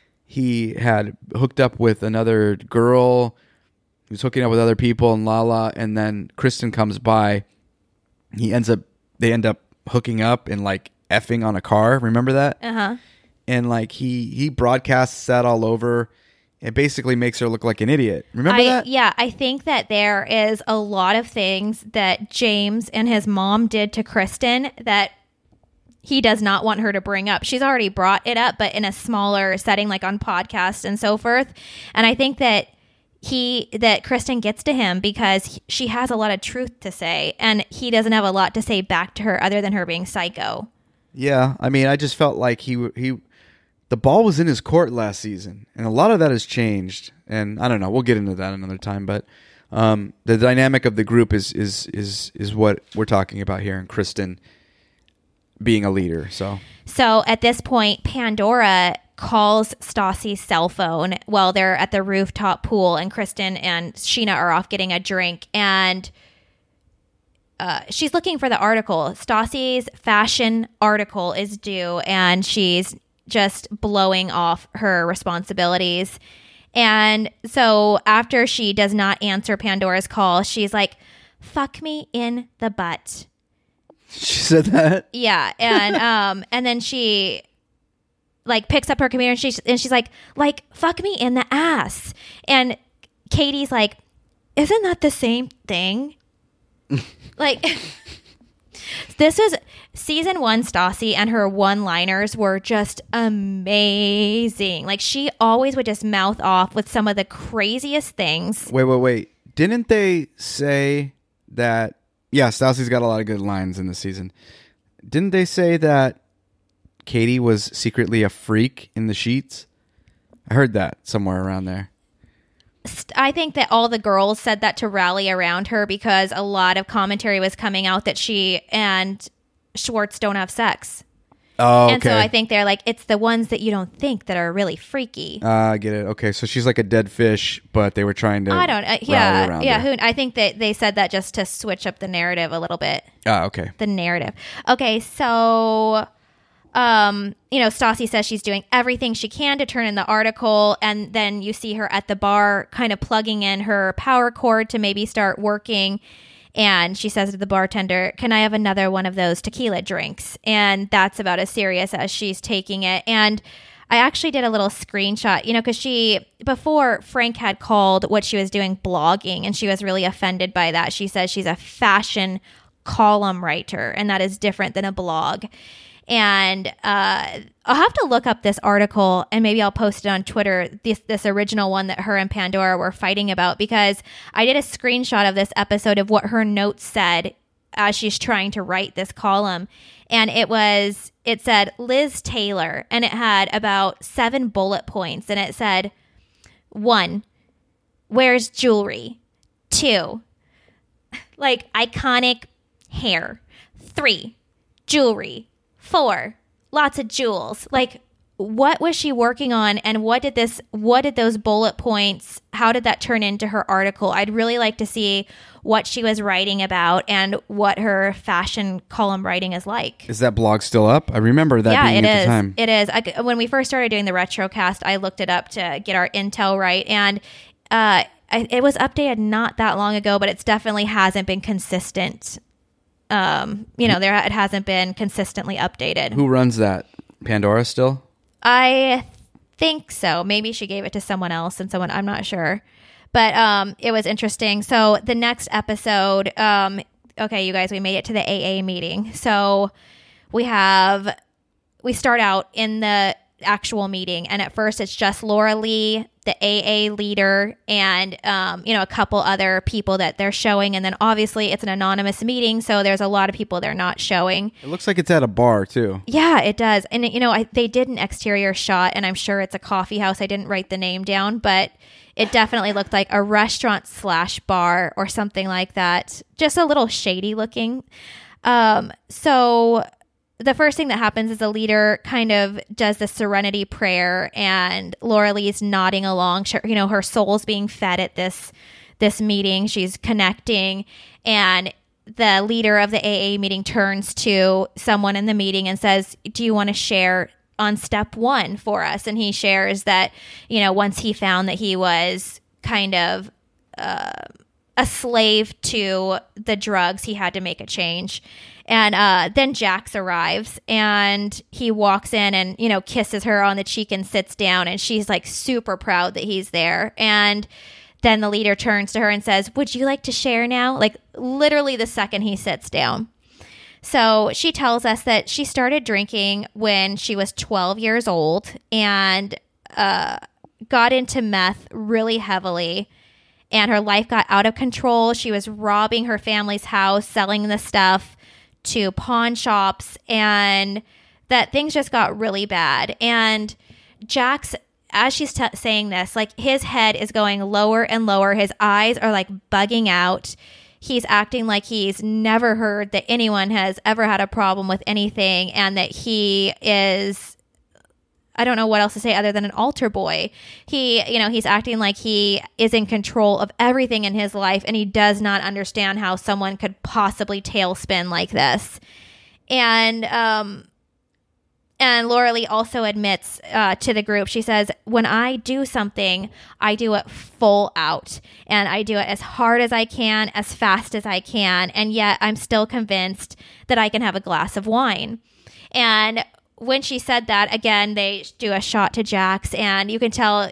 he had hooked up with another girl. He was hooking up with other people and Lala, and then Kristen comes by. He ends up, they end up hooking up and like effing on a car. Remember that? Uh-huh. And like he he broadcasts that all over and basically makes her look like an idiot. Remember I, that? Yeah, I think that there is a lot of things that James and his mom did to Kristen that he does not want her to bring up. She's already brought it up, but in a smaller setting, like on podcasts and so forth. And I think that he that Kristen gets to him because he, she has a lot of truth to say, and he doesn't have a lot to say back to her other than her being psycho. Yeah, I mean, I just felt like he he the ball was in his court last season, and a lot of that has changed. And I don't know, we'll get into that another time. But um, the dynamic of the group is is is is what we're talking about here, and Kristen being a leader. So So at this point, Pandora calls Stassi's cell phone while they're at the rooftop pool, and Kristen and Sheena are off getting a drink, and uh, she's looking for the article. Stassi's fashion article is due, and she's just blowing off her responsibilities. And so after she does not answer Pandora's call, she's like, "Fuck me in the butt." she said that. Yeah, and um, and then she like picks up her computer and she's and she's like, like fuck me in the ass. And Katie's like, isn't that the same thing? Like, this was season one. Stassi and her one-liners were just amazing. Like, she always would just mouth off with some of the craziest things. Wait, wait, wait. Didn't they say that? Yeah, Stassi's got a lot of good lines in this season. Didn't they say that Katie was secretly a freak in the sheets? I heard that somewhere around there. I think that all the girls said that to rally around her because a lot of commentary was coming out that she and Schwartz don't have sex. Oh, okay. And so I think they're like, it's the ones that you don't think that are really freaky. Uh, I get it. Okay, so she's like a dead fish, but they were trying to. I don't. Uh, yeah, yeah. Who? I think that they said that just to switch up the narrative a little bit. Ah, okay. The narrative. Okay, so, um, you know, Stassi says she's doing everything she can to turn in the article, and then you see her at the bar, kind of plugging in her power cord to maybe start working. And she says to the bartender, "Can I have another one of those tequila drinks?" And that's about as serious as she's taking it. And I actually did a little screenshot, you know, because she, before Frank had called what she was doing blogging, and she was really offended by that. She says she's a fashion column writer, and that is different than a blog. And uh, I'll have to look up this article, and maybe I'll post it on Twitter, this this original one that her and Pandora were fighting about, because I did a screenshot of this episode of what her notes said as she's trying to write this column. And it was, it said Liz Taylor, and it had about seven bullet points. And it said, one, wears jewelry. Two, like iconic hair. Three, jewelry. Four, lots of jewels. Like, what was she working on, and what did this, what did those bullet points, how did that turn into her article? I'd really like to see what she was writing about and what her fashion column writing is like. Is that blog still up? I remember that yeah, being it at is. the time. It is. I, when we first started doing the Retrocast, I looked it up to get our intel right, and uh, I, it was updated not that long ago, but it's definitely hasn't been consistent. Um, you know, there it hasn't been consistently updated. Who runs that? Pandora still? I think so. Maybe she gave it to someone else, and someone, I'm not sure. But um, it was interesting. So the next episode, um, okay, you guys, we made it to the A A meeting. So we have, we start out in the actual meeting, and at first it's just Laura Lee, the A A leader, and um, you know, a couple other people that they're showing, and then obviously it's an anonymous meeting, so there's a lot of people they're not showing. It looks like it's at a bar too. Yeah, it does. And you know, I, they did an exterior shot, and I'm sure it's a coffee house. I didn't write the name down, but it definitely looked like a restaurant slash bar or something like that. Just a little shady looking. Um, so the first thing that happens is the leader kind of does the serenity prayer, and Laura Lee's nodding along. She, you know, her soul's being fed at this this meeting. She's connecting, and the leader of the A A meeting turns to someone in the meeting and says, "Do you want to share on step one for us?" And he shares that, you know, once he found that he was kind of uh, a slave to the drugs, he had to make a change. And uh, then Jax arrives, and he walks in and, you know, kisses her on the cheek and sits down. And she's like super proud that he's there. And then the leader turns to her and says, "Would you like to share now?" Like literally the second he sits down. So she tells us that she started drinking when she was twelve years old, and uh, got into meth really heavily. And her life got out of control. She was robbing her family's house, selling the stuff to pawn shops, and that things just got really bad. And Jax, as she's t- saying this, like his head is going lower and lower. His eyes are like bugging out. He's acting like he's never heard that anyone has ever had a problem with anything, and that he is, I don't know what else to say other than an altar boy. He, you know, he's acting like he is in control of everything in his life, and he does not understand how someone could possibly tailspin like this. And, um, and Laura Lee also admits uh, to the group, she says, "When I do something, I do it full out, and I do it as hard as I can, as fast as I can, and yet I'm still convinced that I can have a glass of wine." And when she said that, again, they do a shot to Jax, and you can tell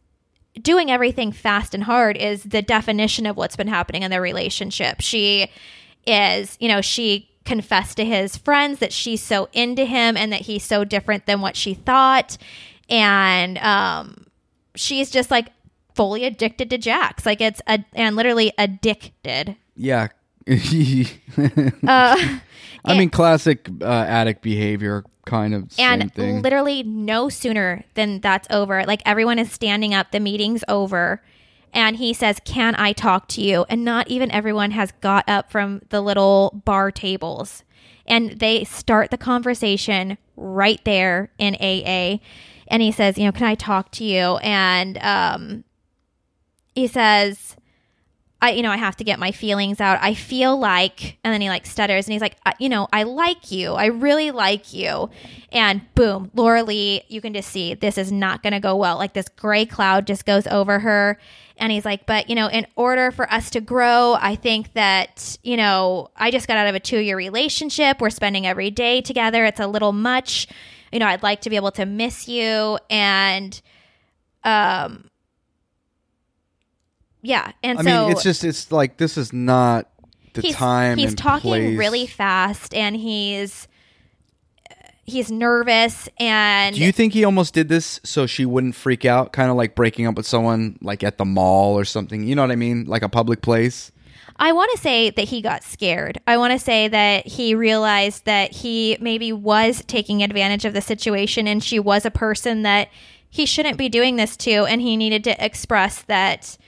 doing everything fast and hard is the definition of what's been happening in their relationship. She is, you know, she confessed to his friends that she's so into him and that he's so different than what she thought. And um, she's just like fully addicted to Jax. Like it's a, and literally addicted. Yeah. uh, I mean, classic uh, addict behavior, kind of same and thing. Literally no sooner than that's over. Like everyone is standing up, the meeting's over, and he says, "Can I talk to you?" And not even everyone has got up from the little bar tables. And they start the conversation right there in A A. And he says, you know, can I talk to you? And um, he says, I, you know, I have to get my feelings out. I feel like, and then he like stutters and he's like, I, you know, I like you. I really like you. And boom, Laura Lee, you can just see this is not going to go well. Like this gray cloud just goes over her. And he's like, but, you know, in order for us to grow, I think that, you know, I just got out of a two year relationship. We're spending every day together. It's a little much. You know, I'd like to be able to miss you. And, um, yeah, and I so mean, it's just it's like this is not the he's, time. He's and talking place. really fast, and he's he's nervous. And do you think he almost did this so she wouldn't freak out, kind of like breaking up with someone like at the mall or something? You know what I mean, like a public place. I want to say that he got scared. I want to say that he realized that he maybe was taking advantage of the situation, and she was a person that he shouldn't be doing this to, and he needed to express that.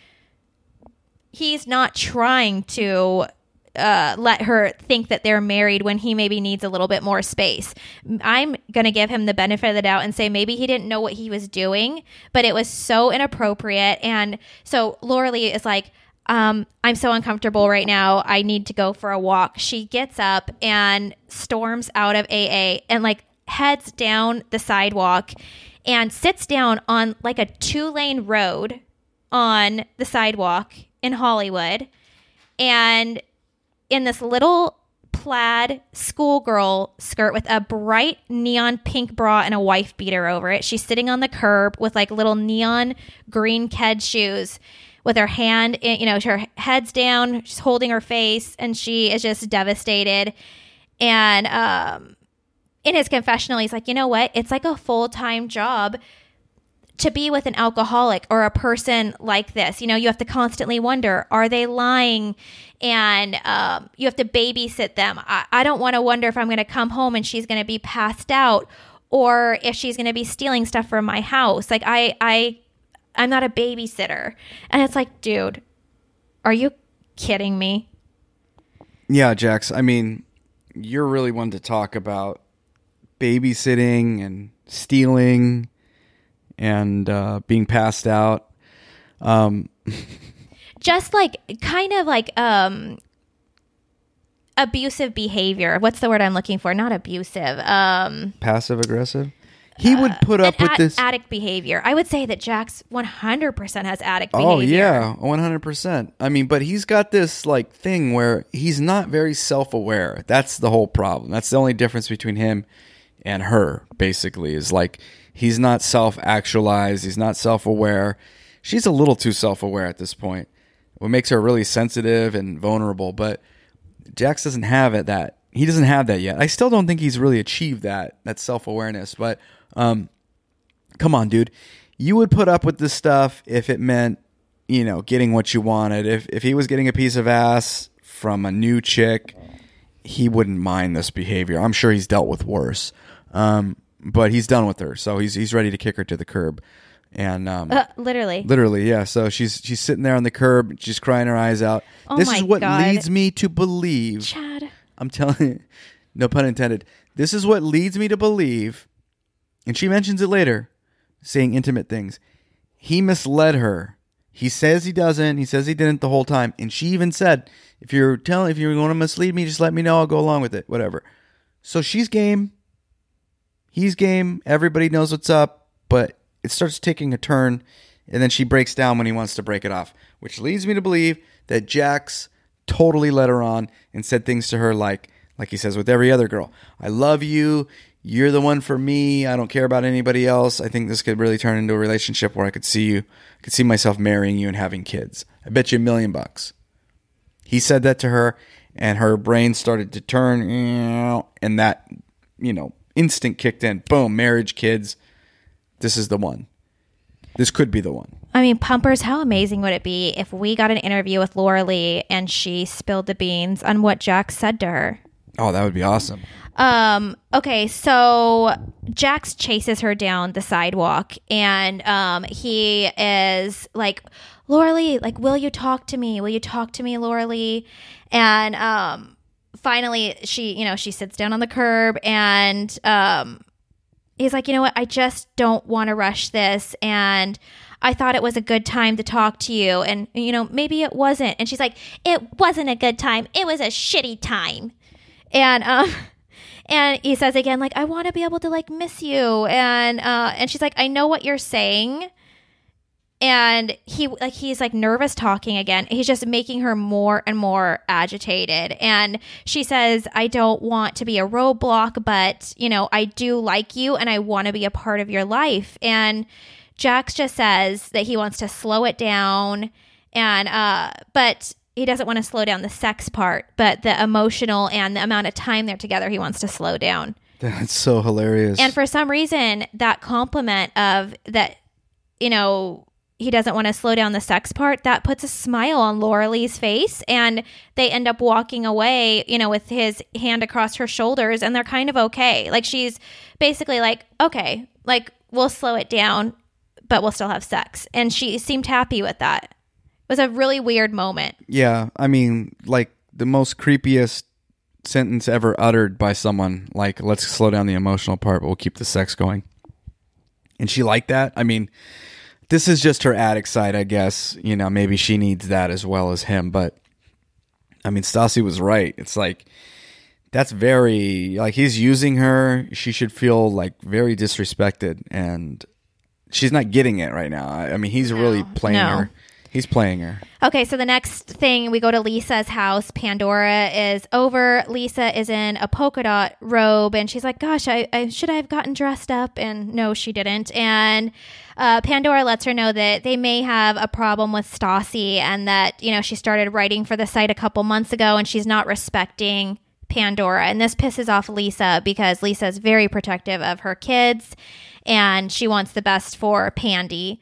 He's not trying to uh, let her think that they're married when he maybe needs a little bit more space. I'm going to give him the benefit of the doubt and say maybe he didn't know what he was doing, but it was so inappropriate. And so Laura Lee is like, um, I'm so uncomfortable right now. I need to go for a walk. She gets up and storms out of A A and like heads down the sidewalk and sits down on like a two lane road on the sidewalk in Hollywood, and in this little plaid schoolgirl skirt with a bright neon pink bra and a wife beater over it. She's sitting on the curb with like little neon green Ked shoes with her hand in, you know, her head's down, she's holding her face, and she is just devastated. And um, in his confessional, he's like, you know what? It's like a full-time job to be with an alcoholic or a person like this. You know, you have to constantly wonder, are they lying? And um, you have to babysit them. I, I don't want to wonder if I'm going to come home and she's going to be passed out, or if she's going to be stealing stuff from my house. Like I, I, I'm not a babysitter. And it's like, dude, are you kidding me? Yeah, Jax. I mean, you're really one to talk about babysitting and stealing and uh, being passed out. Um, Just like kind of like um, abusive behavior. What's the word I'm looking for? Not abusive. Um, passive aggressive. He would put up with ad- this addict behavior. I would say that Jax one hundred percent has addict oh, behavior. yeah, one hundred percent. I mean, but he's got this like thing where he's not very self-aware. That's the whole problem. That's the only difference between him and her, basically, is like he's not self-actualized. He's not self-aware. She's a little too self-aware at this point, what makes her really sensitive and vulnerable. But Jax doesn't have it. That he doesn't have that yet. I still don't think he's really achieved that that self-awareness. But um, come on, dude, you would put up with this stuff if it meant, you know, getting what you wanted. If if he was getting a piece of ass from a new chick, he wouldn't mind this behavior. I'm sure he's dealt with worse. Um, but he's done with her, so he's he's ready to kick her to the curb. And um, uh, literally, literally, yeah. So she's she's sitting there on the curb, she's crying her eyes out. Oh this my is what God. leads me to believe. Chad. I'm telling you, no pun intended. This is what leads me to believe, and she mentions it later, saying intimate things. He misled her. He says he doesn't. He says he didn't the whole time. And she even said, if you're telling, if you're going to mislead me, just let me know. I'll go along with it. Whatever. So she's game. He's game. Everybody knows what's up. But it starts taking a turn. And then she breaks down when he wants to break it off. Which leads me to believe that Jax totally led her on and said things to her like, like he says with every other girl. I love you. You're the one for me. I don't care about anybody else. I think this could really turn into a relationship where I could see you, I could see myself marrying you and having kids. I bet you a million bucks. He said that to her, and her brain started to turn, and that, you know, instinct kicked in. Boom, marriage, kids. This is the one. This could be the one. I mean, Pumpers, how amazing would it be if we got an interview with Laura Lee and she spilled the beans on what Jax said to her? Oh, that would be awesome. Um, okay, so Jax chases her down the sidewalk, and um, he is like, Laura Lee, like, will you talk to me? Will you talk to me, Laura Lee? And um, finally, she, you know, she sits down on the curb and um, he's like, you know what? I just don't want to rush this. And I thought it was a good time to talk to you. And, you know, maybe it wasn't. And she's like, it wasn't a good time. It was a shitty time. And, um, and he says again, like, I want to be able to like miss you. And, uh, and she's like, I know what you're saying. And he like he's like nervous talking again. He's just making her more and more agitated. And she says, I don't want to be a roadblock, but, you know, I do like you and I want to be a part of your life. And Jax just says that he wants to slow it down. And uh, but he doesn't want to slow down the sex part, but the emotional and the amount of time they're together, he wants to slow down. That's so hilarious. And for some reason, that compliment of that, you know, he doesn't want to slow down the sex part, that puts a smile on Laura Lee's face, and they end up walking away, you know, with his hand across her shoulders, and they're kind of okay. Like, she's basically like, okay, like, we'll slow it down, but we'll still have sex. And she seemed happy with that. It was a really weird moment. Yeah, I mean, like, the most creepiest sentence ever uttered by someone, like, let's slow down the emotional part, but we'll keep the sex going. And she liked that. I mean, this is just her addict side, I guess. You know, maybe she needs that as well as him. But, I mean, Stassi was right. It's like, that's very, like, he's using her. She should feel, like, very disrespected. And she's not getting it right now. I, I mean, he's No, really playing no. her. He's playing her. Okay, so the next thing, we go to Lisa's house. Pandora is over. Lisa is in a polka dot robe, and she's like, gosh, I, I should I have gotten dressed up? And no, she didn't. And uh, Pandora lets her know that they may have a problem with Stassi, and that, you know, she started writing for the site a couple months ago, and she's not respecting Pandora. And this pisses off Lisa because Lisa is very protective of her kids, and she wants the best for Pandy.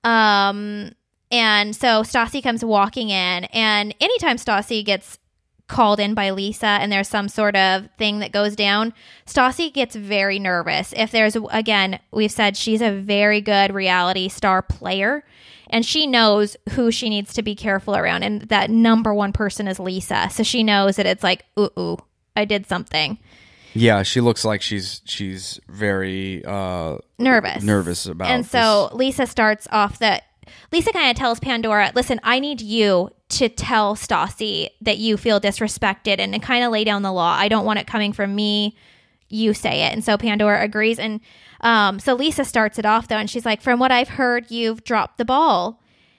Um... And so Stassi comes walking in, and anytime Stassi gets called in by Lisa and there's some sort of thing that goes down, Stassi gets very nervous. If there's, again, we've said she's a very good reality star player, and she knows who she needs to be careful around. And that number one person is Lisa. So she knows that it's like, ooh, ooh, I did something. Yeah, she looks like she's she's very uh, Nervous. nervous about And this. so Lisa starts off the... Lisa kind of tells Pandora, listen, I need you to tell Stassi that you feel disrespected and, and kind of lay down the law. I don't want it coming from me. You say it. And so Pandora agrees. And um, so Lisa starts it off, though, and she's like, from what I've heard, you've dropped the ball.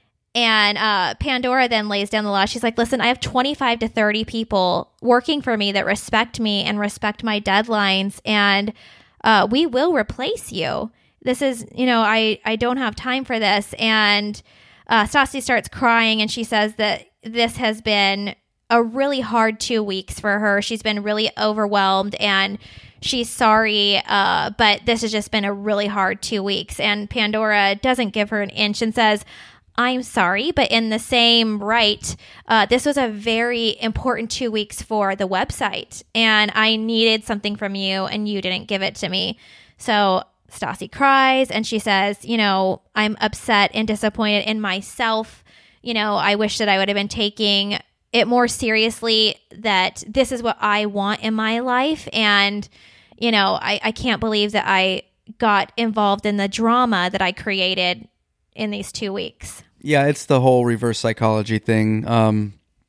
And uh, Pandora then lays down the law. She's like, listen, I have twenty-five to thirty people working for me that respect me and respect my deadlines, and uh, we will replace you. This is, you know, I, I don't have time for this. And uh, Stassi starts crying, and she says that this has been a really hard two weeks for her. She's been really overwhelmed, and she's sorry, uh, but this has just been a really hard two weeks. And Pandora doesn't give her an inch and says, I'm sorry, but in the same right, uh, this was a very important two weeks for the website, and I needed something from you, and you didn't give it to me. So Stassi cries, and she says, you know, I'm upset and disappointed in myself. You know, I wish that I would have been taking it more seriously, that this is what I want in my life. And, you know, I, I can't believe that I got involved in the drama that I created in these two weeks. Yeah, it's the whole reverse psychology thing. Um,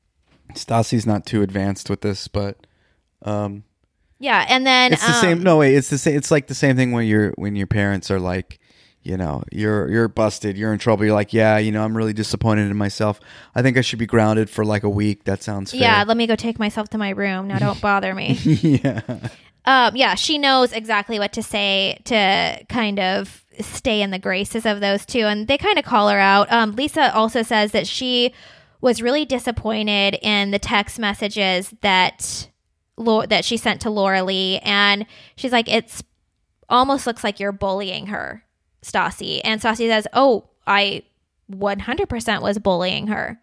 Stassi's not too advanced with this, but... Um, Yeah, and then it's the um, same. No, wait, it's the same. It's like the same thing when you're when your parents are like, you know, you're you're busted, you're in trouble. You're like, yeah, you know, I'm really disappointed in myself. I think I should be grounded for like a week. That sounds fair. Yeah, let me go take myself to my room. Now don't bother me. yeah. Um, yeah, she knows exactly what to say to kind of stay in the graces of those two, and they kind of call her out. Um, Lisa also says that she was really disappointed in the text messages that. that she sent to Laura Lee, and she's like, it's almost looks like you're bullying her, Stassi. And Stassi says, oh, I one hundred percent was bullying her.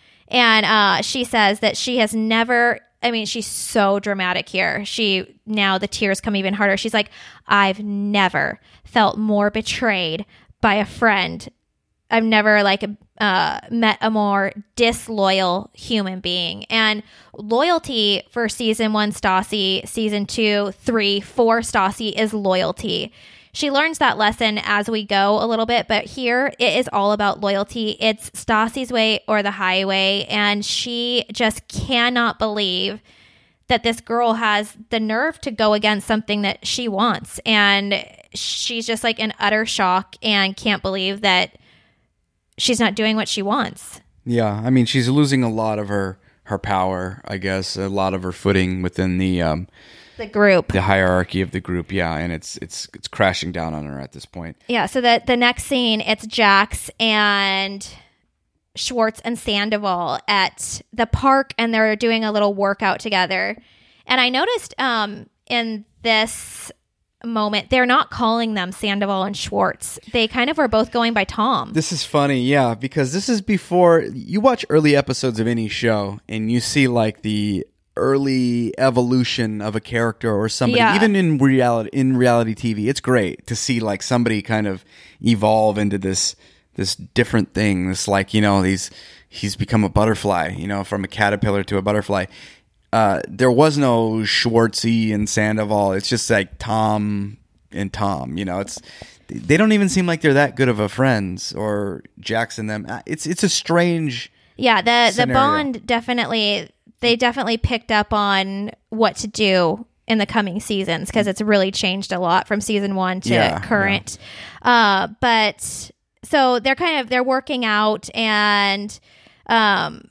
And uh, she says that she has never, I mean, she's so dramatic here. She, now the tears come even harder. She's like, I've never felt more betrayed by a friend I've never like uh, met a more disloyal human being. And loyalty for season one Stassi, season two, three, four Stassi is loyalty. She learns that lesson as we go a little bit, but here it is all about loyalty. It's Stassi's way or the highway, and she just cannot believe that this girl has the nerve to go against something that she wants. And she's just like in utter shock and can't believe that she's not doing what she wants. Yeah, I mean, she's losing a lot of her, her power, I guess, a lot of her footing within the... Um, the group, the hierarchy of the group, yeah, and it's it's it's crashing down on her at this point. Yeah, so the the next scene, it's Jax and Schwartz and Sandoval at the park, and they're doing a little workout together. And I noticed um, in this moment, they're not calling them Sandoval and Schwartz. They kind of were both going by Tom. This is funny, yeah, because this is before you watch early episodes of any show, and you see like the early evolution of a character or somebody, yeah. even in reality in reality T V. It's great to see like somebody kind of evolve into this this different thing. This like, you know, he's he's become a butterfly, you know, from a caterpillar to a butterfly. Uh, there was no Schwartzy and Sandoval. It's just like Tom and Tom. You know, it's they don't even seem like they're that good of a friends, or Jax and them. It's it's a strange yeah. The scenario. the bond definitely. They definitely picked up on what to do in the coming seasons, because it's really changed a lot from season one to yeah, current. Yeah. Uh, but so they're kind of, they're working out, and um,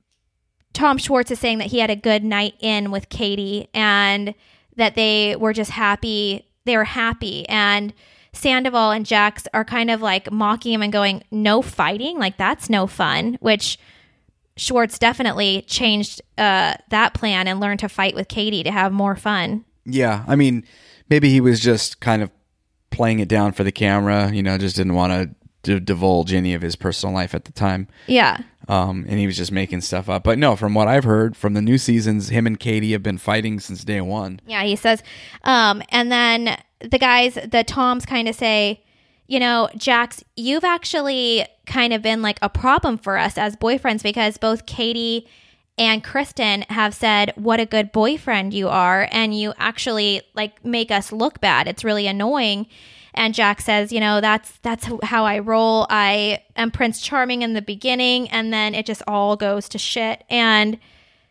Tom Schwartz is saying that he had a good night in with Katie, and that they were just happy. They were happy. And Sandoval and Jax are kind of like mocking him and going, no fighting? Like, that's no fun, which Schwartz definitely changed uh, that plan and learned to fight with Katie to have more fun. Yeah, I mean, maybe he was just kind of playing it down for the camera, you know, just didn't want to d- divulge any of his personal life at the time. Yeah. Um, and he was just making stuff up. But no, from what I've heard from the new seasons, him and Katie have been fighting since day one. Yeah, he says. Um, and then the guys, the Toms kind of say, you know, Jax, you've actually kind of been like a problem for us as boyfriends, because both Katie and Kristen have said what a good boyfriend you are, and you actually like make us look bad. It's really annoying. And Jax says, you know, that's that's how I roll. I am Prince Charming in the beginning, and then it just all goes to shit. And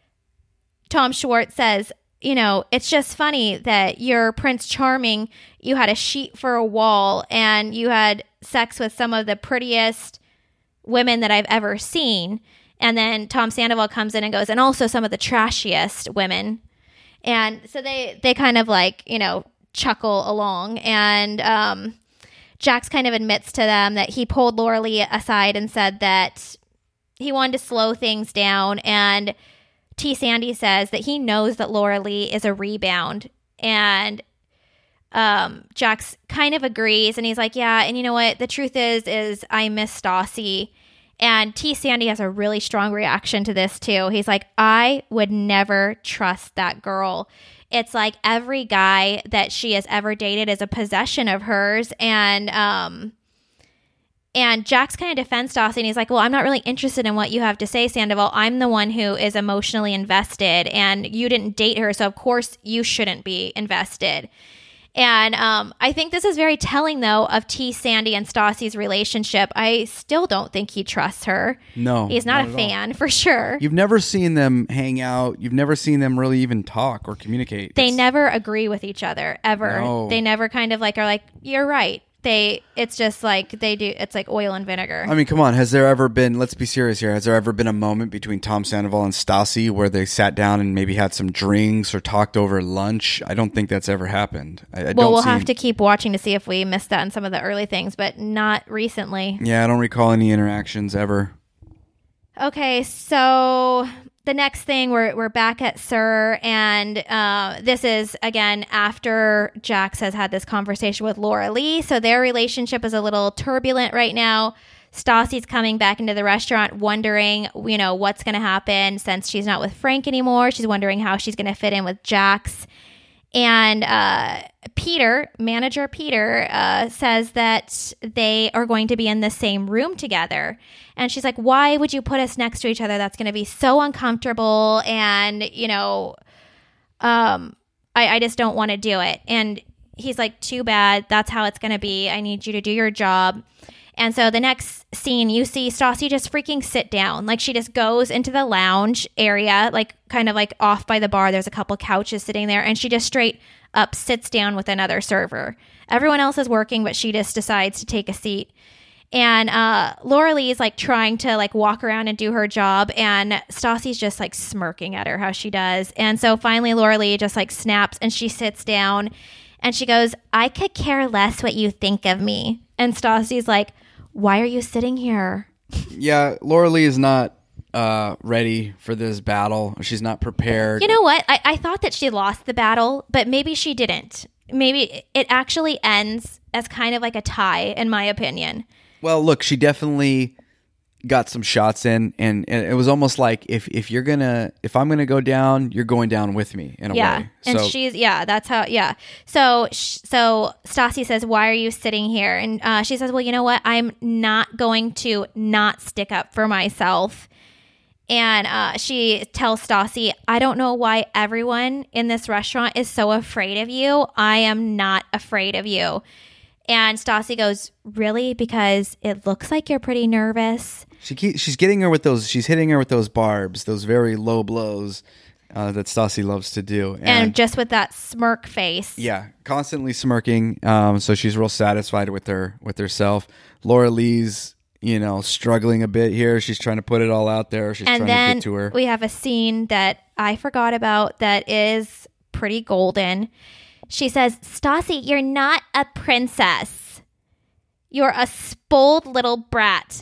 Tom Schwartz says, you know, it's just funny that you're Prince Charming. You had a sheet for a wall, and you had sex with some of the prettiest women that I've ever seen. And then Tom Sandoval comes in and goes, and also some of the trashiest women. And so they, they kind of like, you know, chuckle along. And um, Jax kind of admits to them that he pulled Laura Lee aside and said that he wanted to slow things down. And T. Sandy says that he knows that Laura Lee is a rebound. And um, Jax kind of agrees. And he's like, yeah, and you know what? The truth is, is I miss Stassi. And T. Sandy has a really strong reaction to this, too. He's like, I would never trust that girl. It's like every guy that she has ever dated is a possession of hers. And um, and Jax kind of defends Stassi, and he's like, well, I'm not really interested in what you have to say, Sandoval. I'm the one who is emotionally invested, and you didn't date her, so of course you shouldn't be invested. And um, I think this is very telling, though, of T. Sandy and Stassi's relationship. I still don't think he trusts her. No. He's not, not a fan, for sure. You've never seen them hang out. You've never seen them really even talk or communicate. They it's... never agree with each other, ever. No. They never kind of like are like, you're right. They, it's just like they do. It's like oil and vinegar. I mean, come on. Has there ever been, let's be serious here. Has there ever been a moment between Tom Sandoval and Stassi where they sat down and maybe had some drinks or talked over lunch? I don't think that's ever happened. I, I well, don't we'll see... have to keep watching to see if we missed that in some of the early things, but not recently. Yeah, I don't recall any interactions ever. Okay, so the next thing, we're we're back at SUR, and uh, this is, again, after Jax has had this conversation with Laura Lee, so their relationship is a little turbulent right now. Stassi's coming back into the restaurant wondering, you know, what's going to happen since she's not with Frank anymore. She's wondering how she's going to fit in with Jax. And uh, Peter, manager Peter, uh, says that they are going to be in the same room together. And she's like, why would you put us next to each other? That's going to be so uncomfortable. And, you know, um, I, I just don't want to do it. And he's like, too bad. That's how it's going to be. I need you to do your job. And so the next scene, you see Stassi just freaking sit down. Like, she just goes into the lounge area, like kind of like off by the bar. There's a couple couches sitting there. And she just straight up sits down with another server. Everyone else is working, but she just decides to take a seat. And uh, Laura Lee is like trying to like walk around and do her job. And Stassi's just like smirking at her how she does. And so finally Laura Lee just like snaps and she sits down and she goes, I could care less what you think of me. And Stassi's like, why are you sitting here? Yeah, Laura Lee is not uh, ready for this battle. She's not prepared. You know what? I, I thought that she lost the battle, but maybe she didn't. Maybe it actually ends as kind of like a tie, in my opinion. Well, look, she definitely got some shots in, and, and it was almost like if if you're gonna if I'm gonna go down, you're going down with me in a yeah. way. And so, she's yeah, that's how yeah. So so Stassi says, "Why are you sitting here?" And uh, she says, "Well, you know what? I'm not going to not stick up for myself." And uh, she tells Stassi, "I don't know why everyone in this restaurant is so afraid of you. I am not afraid of you." And Stassi goes, really? Because it looks like you're pretty nervous. She keep, she's getting her with those. She's hitting her with those barbs, those very low blows uh, that Stassi loves to do, and, and just with that smirk face. Yeah, constantly smirking. Um, so she's real satisfied with her with herself. Laura Lee's, you know, struggling a bit here. She's trying to put it all out there. She's and trying then to get to her. We have a scene that I forgot about that is pretty golden. She says, Stassi, you're not a princess. You're a spoiled little brat.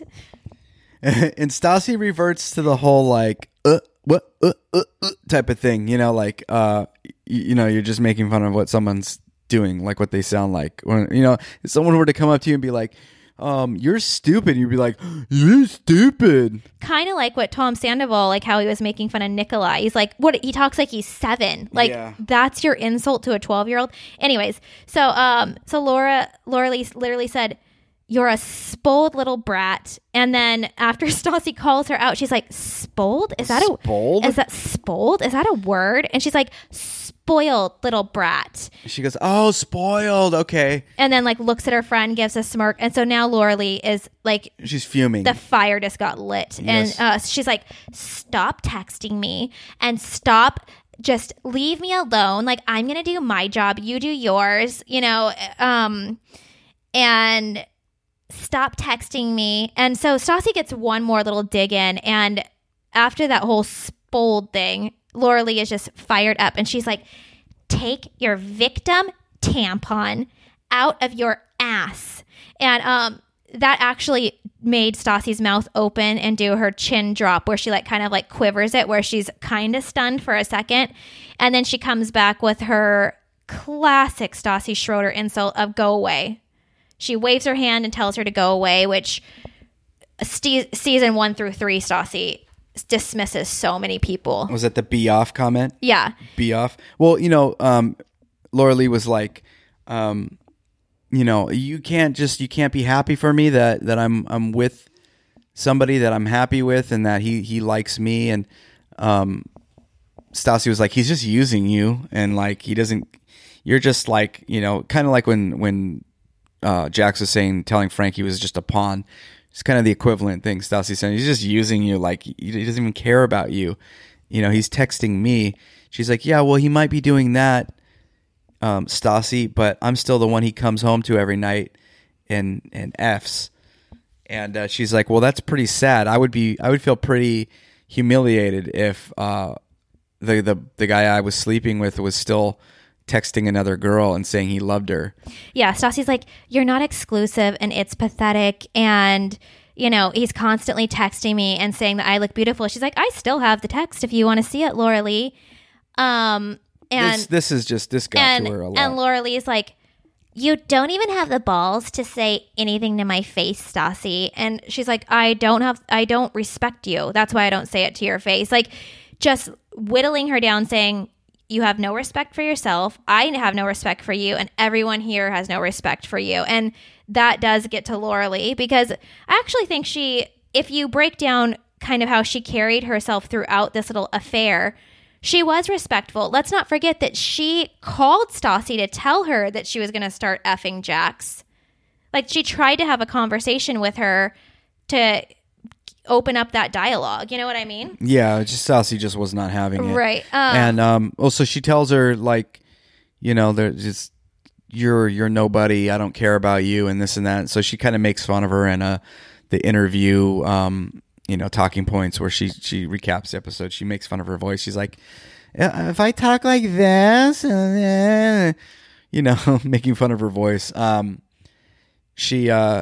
And Stassi reverts to the whole like, uh, what, uh, uh, uh, type of thing. You know, like, uh, you, you know, you're just making fun of what someone's doing, like what they sound like. When, you know, if someone were to come up to you and be like, um, you're stupid, you'd be like, you're stupid. Kind of like what Tom Sandoval, like how he was making fun of Nikolai. He's like, what? He talks like he's seven. Like Yeah. That's your insult to a twelve year old. Anyways, so um, so Laura, Laura Lee literally said, "You're a spoiled little brat." And then after Stassi calls her out, she's like, "Spoiled? Is that a Spoiled? Is that spoiled? Is that a word?" And she's like, "Spoiled little brat." She goes, oh, spoiled. Okay. And then like looks at her friend, gives a smirk, and so now Laura Lee is like, She's fuming. the fire just got lit. Yes. And uh, she's like, stop texting me and stop, just leave me alone. Like, I'm going to do my job. You do yours, you know, um, and stop texting me. And so Stassi gets one more little dig in. And after that whole spoiled thing, Laura Lee is just fired up. And she's like, take your victim tampon out of your ass. And um, that actually made Stassi's mouth open and do her chin drop, where she like kind of like quivers it, where she's kind of stunned for a second. And then she comes back with her classic Stassi Schroeder insult of go away. She waves her hand and tells her to go away, which st- season one through three, Stassi dismisses so many people. Was that the be off comment? Yeah. Be off. Well, you know, um, Laura Lee was like, um, you know, you can't just, you can't be happy for me that, that I'm, I'm with somebody that I'm happy with and that he, he likes me. And, um, Stassi was like, he's just using you. And like, he doesn't, you're just like, you know, kind of like when, when, uh, Jax was saying, telling Frank he was just a pawn. It's kind of the equivalent thing. Stassi saying, he's just using you. Like, he doesn't even care about you. You know, he's texting me. She's like, yeah, well, he might be doing that, um, Stassi, but I'm still the one he comes home to every night and, and F's. And uh, she's like, well, that's pretty sad. I would be, I would feel pretty humiliated if uh, the, the the guy I was sleeping with was still texting another girl and saying he loved her. Yeah, Stassi's like, you're not exclusive and it's pathetic. And, you know, he's constantly texting me and saying that I look beautiful. She's like, I still have the text if you want to see it, Laura Lee. Um, and This, this is just, this got and, to her a lot. and Laura Lee's like, you don't even have the balls to say anything to my face, Stassi. And she's like, I don't have, I don't respect you. That's why I don't say it to your face. Like, just whittling her down, saying, you have no respect for yourself. I have no respect for you. And everyone here has no respect for you. And that does get to Laura Lee, because I actually think she, if you break down kind of how she carried herself throughout this little affair, she was respectful. Let's not forget that she called Stassi to tell her that she was going to start effing Jax. Like, she tried to have a conversation with her to open up that dialogue. You know what I mean? Yeah, just Stassi just was not having it. Right. Um, and um, also she tells her, like, you know, there's just, you're you're nobody. I don't care about you, and this and that. So she kind of makes fun of her in a the interview, um, you know, talking points where she she recaps the episode. She makes fun of her voice. She's like, if I talk like this, uh, you know, making fun of her voice. Um, she, uh,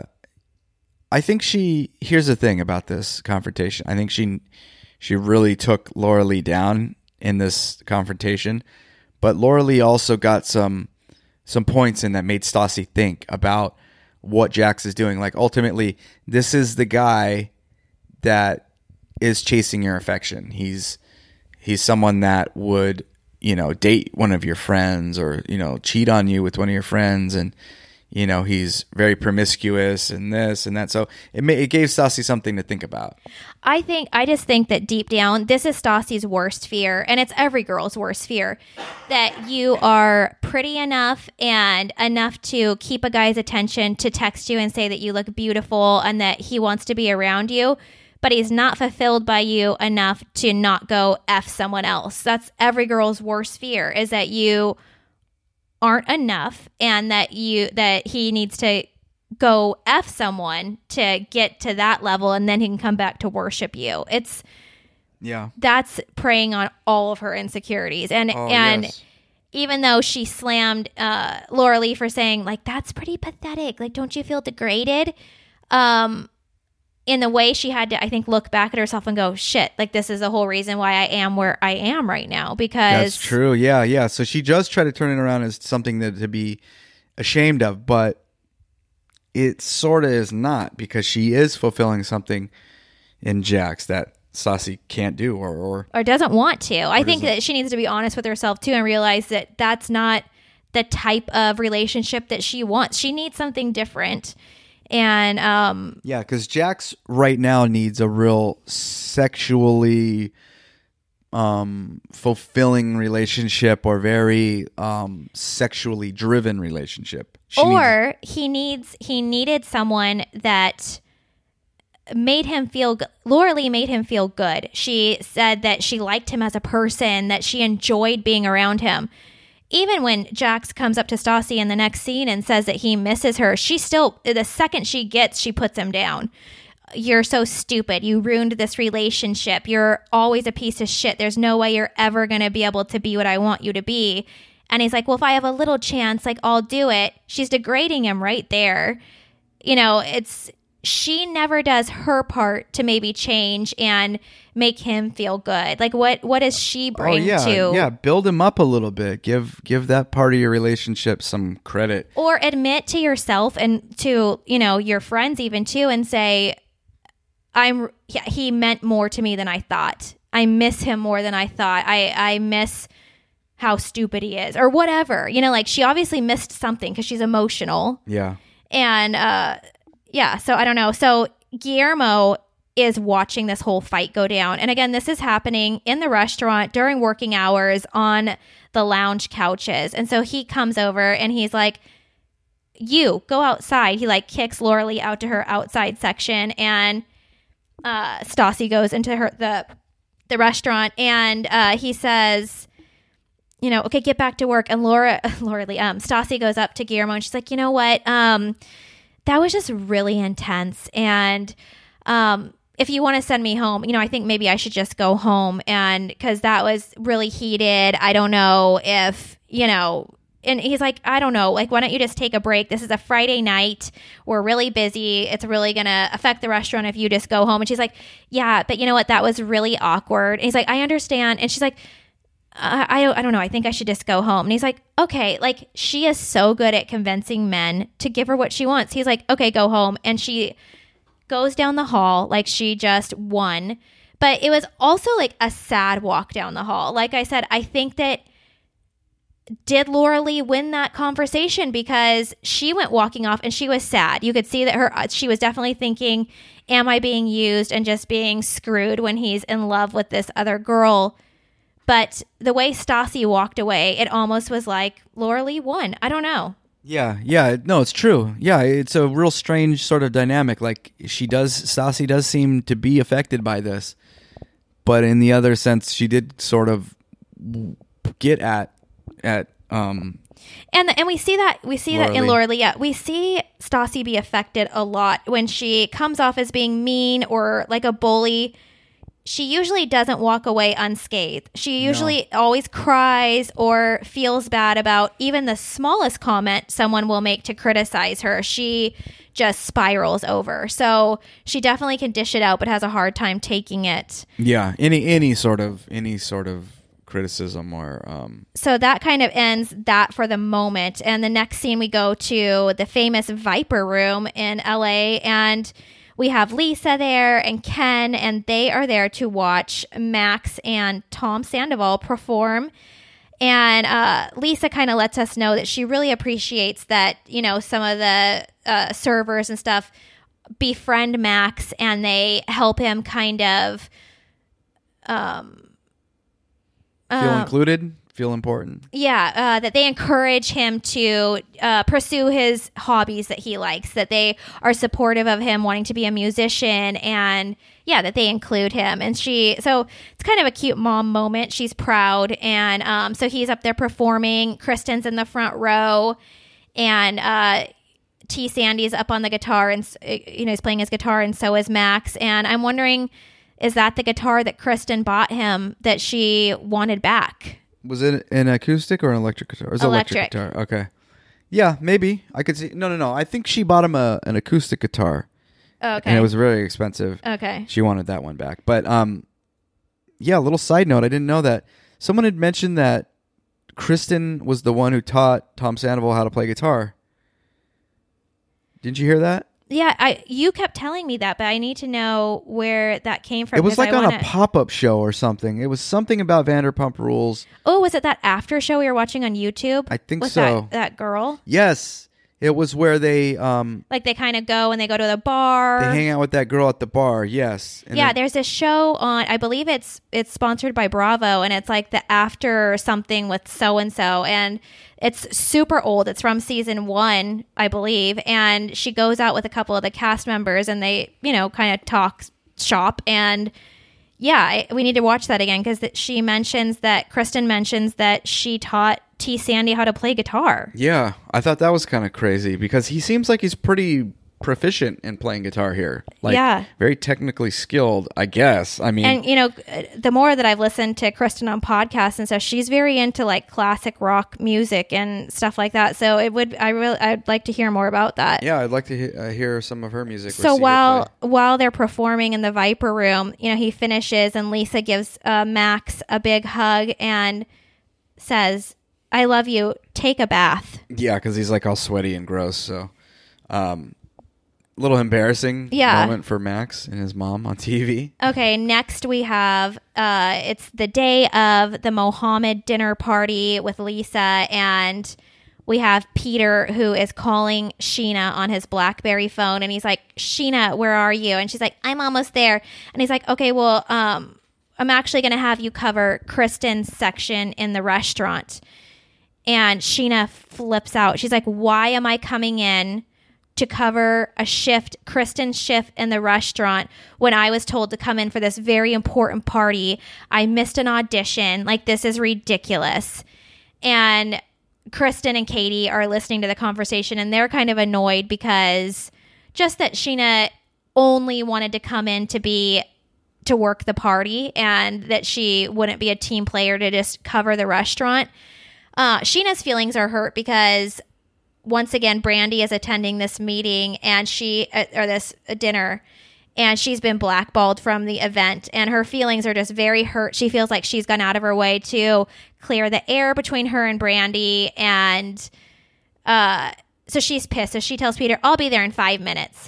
I think she. Here's the thing about this confrontation. I think she she really took Laura Lee down in this confrontation, but Laura Lee also got some. some points in that made Stassi think about what Jax is doing. Like, ultimately, this is the guy that is chasing your affection. He's he's someone that would, you know, date one of your friends, or, you know, cheat on you with one of your friends, and, you know, he's very promiscuous and this and that. So it may, it gave Stassi something to think about. I think, I just think that deep down, this is Stassi's worst fear, and it's every girl's worst fear, that you are pretty enough and enough to keep a guy's attention to text you and say that you look beautiful and that he wants to be around you, but he's not fulfilled by you enough to not go F someone else. That's every girl's worst fear, is that you aren't enough, and that you that he needs to go F someone to get to that level, and then he can come back to worship you. It's yeah, that's preying on all of her insecurities. And oh, and yes. even though she slammed uh, Laura Lee for saying, like, that's pretty pathetic, like, don't you feel degraded? Um, in the way she had to, I think, look back at herself and go, shit, like, this is the whole reason why I am where I am right now. Because that's true. Yeah, yeah. So she does try to turn it around as something that to be ashamed of, but it sort of is not, because she is fulfilling something in Jax that Stassi can't do, or or, or doesn't want to. I think doesn't. that she needs to be honest with herself too, and realize that that's not the type of relationship that she wants. She needs something different. And um, yeah, because Jax right now needs a real sexually um, fulfilling relationship, or very um, sexually driven relationship. She or needs- he needs he needed someone that made him feel good. Laura Lee made him feel good. She said that she liked him as a person, that she enjoyed being around him. Even when Jax comes up to Stassi in the next scene and says that he misses her, she still, the second she gets, she puts him down. You're so stupid. You ruined this relationship. You're always a piece of shit. There's no way you're ever going to be able to be what I want you to be. And he's like, well, if I have a little chance, like, I'll do it. She's degrading him right there. You know, it's, she never does her part to maybe change and make him feel good. Like, what what does she bring oh, yeah, to yeah, build him up a little bit. Give give that part of your relationship some credit. Or admit to yourself and to, you know, your friends even too, and say, I'm yeah, he meant more to me than I thought. I miss him more than I thought. I I miss how stupid he is, or whatever. You know, like, she obviously missed something because she's emotional. Yeah. And uh yeah, so I don't know. So Guillermo is watching this whole fight go down. And again, this is happening in the restaurant during working hours on the lounge couches. And so he comes over and he's like, you go outside. He like kicks Laura Lee out to her outside section, and uh, Stassi goes into her the the restaurant, and uh, he says, you know, okay, get back to work. And Laura, Laura Lee, um, Stassi goes up to Guillermo and she's like, you know what? Um, that was just really intense. And um, if you want to send me home, you know, I think maybe I should just go home. And because that was really heated. I don't know if, you know, and he's like, I don't know, like, why don't you just take a break? This is a Friday night. We're really busy. It's really going to affect the restaurant if you just go home. And she's like, yeah, but you know what? That was really awkward. And he's like, I understand. And she's like, I, I, I don't know. I think I should just go home. And he's like, okay, like, she is so good at convincing men to give her what she wants. He's like, okay, go home. And she goes down the hall like she just won. But it was also like a sad walk down the hall. Like I said, I think that did Laura Lee win that conversation? Because she went walking off and she was sad. You could see that her she was definitely thinking, am I being used and just being screwed when he's in love with this other girl? But the way Stassi walked away, it almost was like Laura Lee won. I don't know. Yeah, yeah, no, it's true. Yeah, it's a real strange sort of dynamic. Like she does, Stassi does seem to be affected by this, but in the other sense, she did sort of get at at um. And and we see that we see Laura that in Lee. Laura Lee. Yeah, we see Stassi be affected a lot when she comes off as being mean or like a bully. She usually doesn't walk away unscathed. She usually no. always cries or feels bad about even the smallest comment someone will make to criticize her. She just spirals over. So she definitely can dish it out, but has a hard time taking it. Yeah, any any sort of any sort of criticism or um so that kind of ends that for the moment. And the next scene, we go to the famous Viper Room in L A, and we have Lisa there and Ken, and they are there to watch Max and Tom Sandoval perform. And uh, Lisa kind of lets us know that she really appreciates that, you know, some of the uh, servers and stuff befriend Max and they help him kind of um, feel uh, included, feel important. Yeah, uh, that they encourage him to uh, pursue his hobbies that he likes, that they are supportive of him wanting to be a musician, and yeah, that they include him. And she, so it's kind of a cute mom moment. She's proud. And um, so he's up there performing. Kristen's in the front row, and uh, T. Sandy's up on the guitar, and you know, he's playing his guitar, and so is Max. And I'm wondering, is that the guitar that Kristen bought him that she wanted back? Was it an acoustic or an electric guitar? It was electric. electric guitar. Okay. Yeah, maybe. I could see. No, no, no. I think she bought him a, an acoustic guitar. Oh, okay. And it was very expensive. Okay. She wanted that one back. But, um, yeah, a little side note. I didn't know that. Someone had mentioned that Kristen was the one who taught Tom Sandoval how to play guitar. Didn't you hear that? Yeah, I you kept telling me that, but I need to know where that came from. It was like I on wanna... a pop-up show or something. It was something about Vanderpump Rules. Oh, was it that after show we were watching on YouTube? I think with so. That, that girl? Yes. It was where they... Um, like they kind of go and they go to the bar. They hang out with that girl at the bar, yes. And yeah, then, there's a show on, I believe it's it's sponsored by Bravo, and it's like the after something with so-and-so, and it's super old. It's from season one, I believe, and she goes out with a couple of the cast members, and they, you know, kind of talk shop, and yeah, I, we need to watch that again, because she mentions that, Kristen mentions that she taught T. Sandy how to play guitar. Yeah, I thought that was kind of crazy, because he seems like he's pretty proficient in playing guitar here. Like, yeah. Very technically skilled, I guess. I mean... And, you know, the more that I've listened to Kristen on podcasts and stuff, she's very into, like, classic rock music and stuff like that. So it would... I really... I'd like to hear more about that. Yeah, I'd like to he- uh, hear some of her music. So while while they're performing in the Viper Room, you know, he finishes and Lisa gives uh, Max a big hug and says, "I love you. Take a bath." Yeah, because he's, like, all sweaty and gross, so... Um, little embarrassing yeah. moment for Max and his mom on T V. Okay, next we have, uh, it's the day of the Mohammed dinner party with Lisa, and we have Peter, who is calling Sheena on his BlackBerry phone, and he's like, "Sheena, where are you?" And she's like, "I'm almost there." And he's like, "Okay, well, um, I'm actually going to have you cover Kristen's section in the restaurant." And Sheena flips out. She's like, "Why am I coming in to cover a shift, Kristen's shift in the restaurant, when I was told to come in for this very important party? I missed an audition. Like, this is ridiculous." And Kristen and Katie are listening to the conversation, and they're kind of annoyed because just that Sheena only wanted to come in to be to work the party, and that she wouldn't be a team player to just cover the restaurant. Uh, Sheena's feelings are hurt because once again, Brandy is attending this meeting and she, uh, or this uh, dinner, and she's been blackballed from the event, and her feelings are just very hurt. She feels like she's gone out of her way to clear the air between her and Brandy, and uh, so she's pissed. So she tells Peter, "I'll be there in five minutes."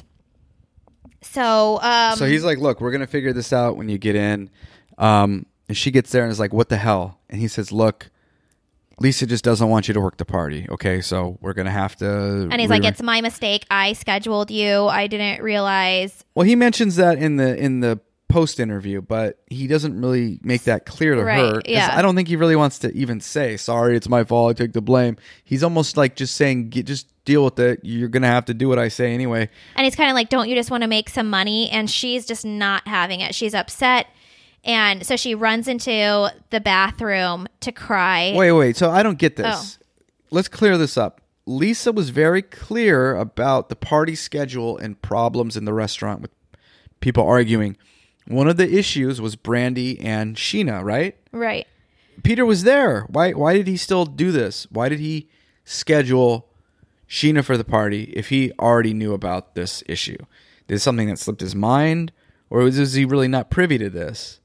So, um, so he's like, "Look, we're gonna figure this out when you get in." Um, and she gets there and is like, "What the hell?" And he says, "Look, Lisa just doesn't want you to work the party. Okay, so we're going to have to... And he's re- like, it's my mistake. I scheduled you. I didn't realize. Well, he mentions that in the in the post interview, but he doesn't really make that clear to Right, her. 'Cause yeah. I don't think he really wants to even say, sorry, it's my fault, I take the blame. He's almost like just saying, "Get- just deal with it. You're going to have to do what I say anyway. And he's kind of like, don't you just want to make some money? And she's just not having it. She's upset. And so she runs into the bathroom to cry. Wait, wait. So I don't get this. Oh. Let's clear this up. Lisa was very clear about the party schedule and problems in the restaurant with people arguing. One of the issues was Brandy and Sheena, right? Right. Peter was there. Why why did he still do this? Why did he schedule Sheena for the party if he already knew about this issue? Did something that slipped his mind? Or was, was he really not privy to this?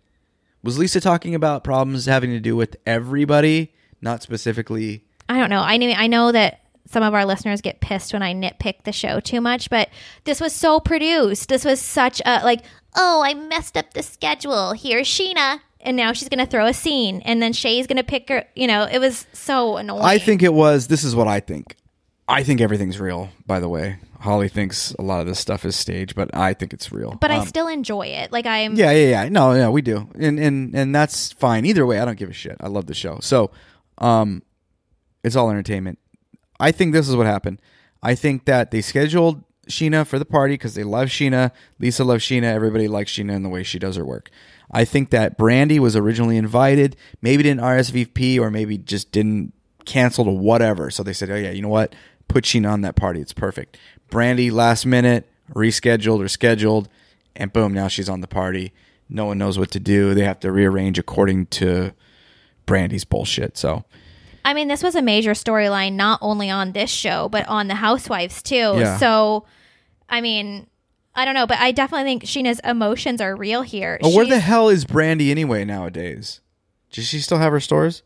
Was Lisa talking about problems having to do with everybody, not specifically? I don't know. I mean, I know that some of our listeners get pissed when I nitpick the show too much, but this was so produced. This was such a, like, oh, I messed up the schedule. Here's Sheena. And now she's going to throw a scene. And then Shay's going to pick her. You know, it was so annoying. I think it was, this is what I think. I think everything's real, by the way. Holly thinks a lot of this stuff is staged, but I think it's real. But um, I still enjoy it. Like, I'm. Yeah, yeah, yeah. No, yeah, we do. And and and that's fine. Either way, I don't give a shit. I love the show. So, um, it's all entertainment. I think this is what happened. I think that they scheduled Sheena for the party because they love Sheena. Lisa loves Sheena. Everybody likes Sheena and the way she does her work. I think that Brandy was originally invited, maybe didn't R S V P or maybe just didn't cancel or whatever. So they said, oh yeah, you know what? Put Sheena on that party. It's perfect. Brandy, last minute, rescheduled or scheduled, and boom, now she's on the party. No one knows what to do. They have to rearrange according to Brandy's bullshit. So, I mean, this was a major storyline, not only on this show, but on the Housewives too. Yeah. So, I mean, I don't know, but I definitely think Sheena's emotions are real here. well, where the She's- hell is Brandy anyway nowadays? Does she still have her stores?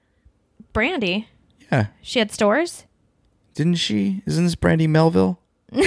Brandy? Yeah. She had stores? Didn't she? Isn't this Brandy Melville?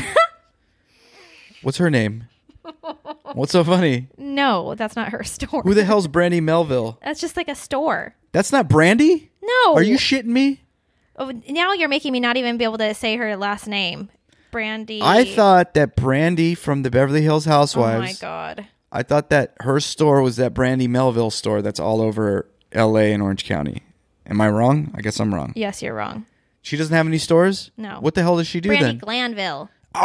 What's her name? What's so funny? No, that's not her store. Who the hell's Brandy Melville? That's just like a store. That's not Brandy? No. Are you shitting me? Oh, now you're making me not even be able to say her last name. Brandy. I thought that Brandy from the Beverly Hills Oh Housewives. my God. I thought that her store was that Brandy Melville store that's all over L A and Orange County. Am I wrong? I guess I'm wrong. Yes, you're wrong. She doesn't have any stores? No. What the hell does she do Brandy then? Glanville.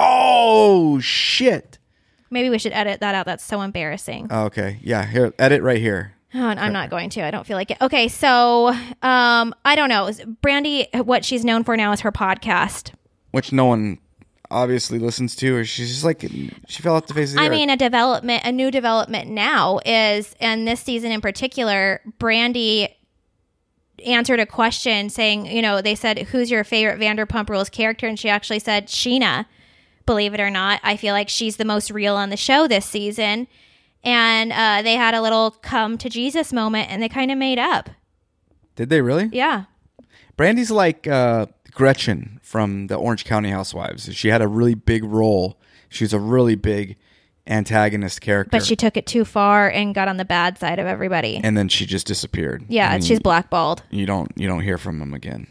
Oh, shit. Maybe we should edit that out. That's so embarrassing. Okay. Yeah. Here, edit right here. Oh, I'm not going to. I don't feel like it. Okay, so um, I don't know. Brandy, what she's known for now is her podcast. Which no one obviously listens to, or she's just like, she fell off the face of the I earth. mean, a development, a new development now is, and this season in particular, Brandy answered a question saying, you know, they said, who's your favorite Vanderpump Rules character? And she actually said, Sheena. Believe it or not, I feel like she's the most real on the show this season. And uh, they had a little come to Jesus moment and they kind of made up. Did they really? Yeah. Brandy's like uh, Gretchen from the Orange County Housewives. She had a really big role. She was a really big antagonist character. But she took it too far and got on the bad side of everybody. and then she just disappeared. Yeah, I mean, she's blackballed. You don't you don't hear from them again.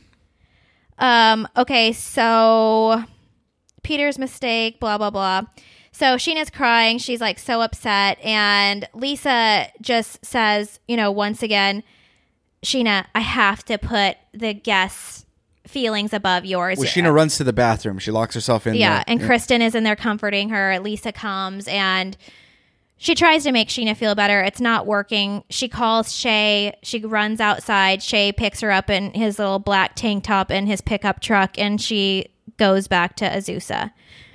Um, okay, so Peter's mistake, blah, blah, blah. So Sheena's crying. She's like so upset. And Lisa just says, you know, once again, Sheena, I have to put the guests' feelings above yours. Well, Sheena runs to the bathroom. She locks herself in Yeah, there. and Kristen is in there comforting her. Lisa comes and she tries to make Sheena feel better. It's not working. She calls Shay. She runs outside. Shay picks her up in his little black tank top in his pickup truck, and she goes back to Azusa.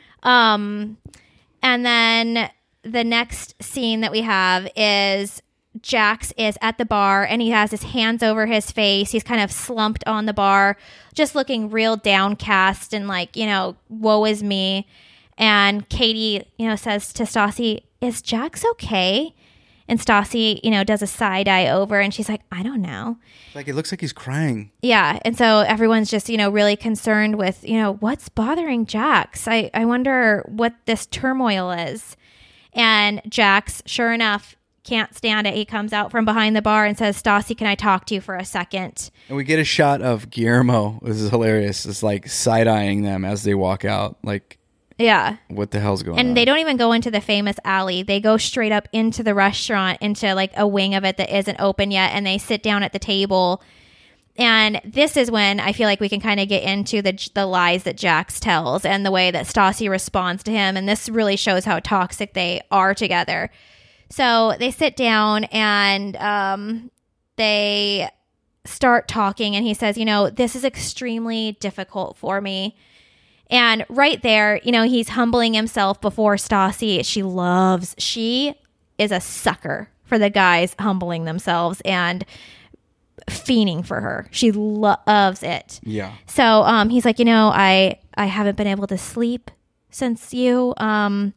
Um, and then the next scene that we have is Jax is at the bar, and he has his hands over his face. He's kind of slumped on the bar, just looking real downcast and like, you know, woe is me. And Katie, you know, says to Stassi, is Jax okay? And Stassi, you know, does a side eye over, and she's like, I don't know. Like, it looks like he's crying. Yeah. And so everyone's just, you know, really concerned with, you know, what's bothering Jax? I, I wonder what this turmoil is. And Jax, sure enough, can't stand it. He comes out from behind the bar and says, Stassi, can I talk to you for a second? And we get a shot of Guillermo. This is hilarious. It's like side-eyeing them as they walk out. Like, yeah. What the hell's going and on? And they don't even go into the famous alley. They go straight up into the restaurant, into like a wing of it that isn't open yet. And they sit down at the table. And this is when I feel like we can kind of get into the the lies that Jax tells and the way that Stassi responds to him. And this really shows how toxic they are together. So they sit down and um, they start talking. And he says, you know, this is extremely difficult for me. And right there, you know, he's humbling himself before Stassi. She loves, she is a sucker for the guys humbling themselves and fiending for her. She lo- loves it. Yeah. So um, he's like, you know, I I haven't been able to sleep since you, um,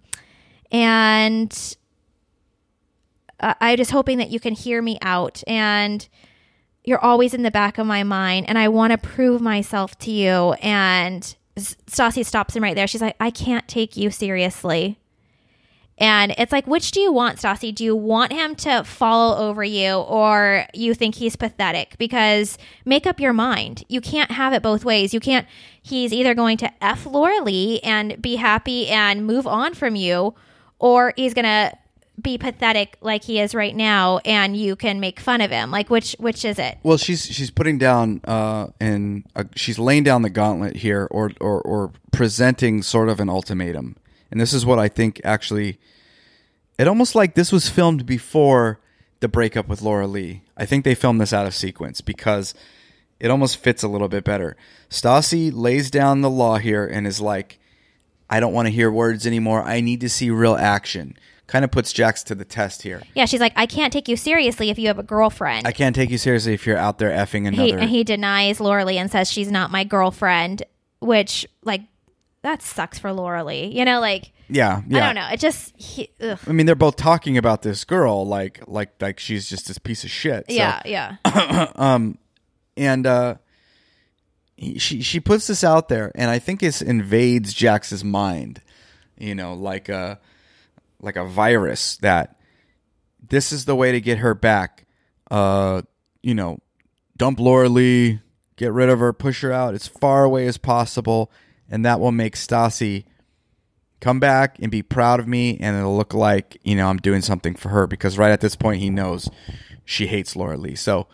and I- I'm just hoping that you can hear me out. And you're always in the back of my mind, and I want to prove myself to you. And Stassi stops him right there. She's like, I can't take you seriously. And it's like, which do you want, Stassi? Do you want him to fall over you, or you think he's pathetic? Because make up your mind. You can't have it both ways. You can't, he's either going to F Laura Lee and be happy and move on from you, or he's going to be pathetic like he is right now and you can make fun of him. Like, which which is it? Well, she's she's putting down uh, and uh, she's laying down the gauntlet here, or, or or presenting sort of an ultimatum. And this is what I think actually, it almost like this was filmed before the breakup with Laura Lee. I think they filmed this out of sequence because it almost fits a little bit better. Stassi lays down the law here and is like, I don't want to hear words anymore. I need to see real action. Kind of puts Jax to the test here. Yeah, she's like, I can't take you seriously if you have a girlfriend. I can't take you seriously if you're out there effing another. He, and he denies Laura Lee and says she's not my girlfriend, which, like, that sucks for Laura Lee. You know, like, yeah, yeah. I don't know. It just, he, ugh. I mean, they're both talking about this girl like like like she's just this piece of shit. So. Yeah, yeah. um, and uh, he, she she puts this out there, and I think it invades Jax's mind. You know, like a like a virus that this is the way to get her back. Uh, you know, dump Laura Lee, get rid of her, push her out as far away as possible. And that will make Stassi come back and be proud of me, and it'll look like, you know, I'm doing something for her, because right at this point he knows she hates Laura Lee. So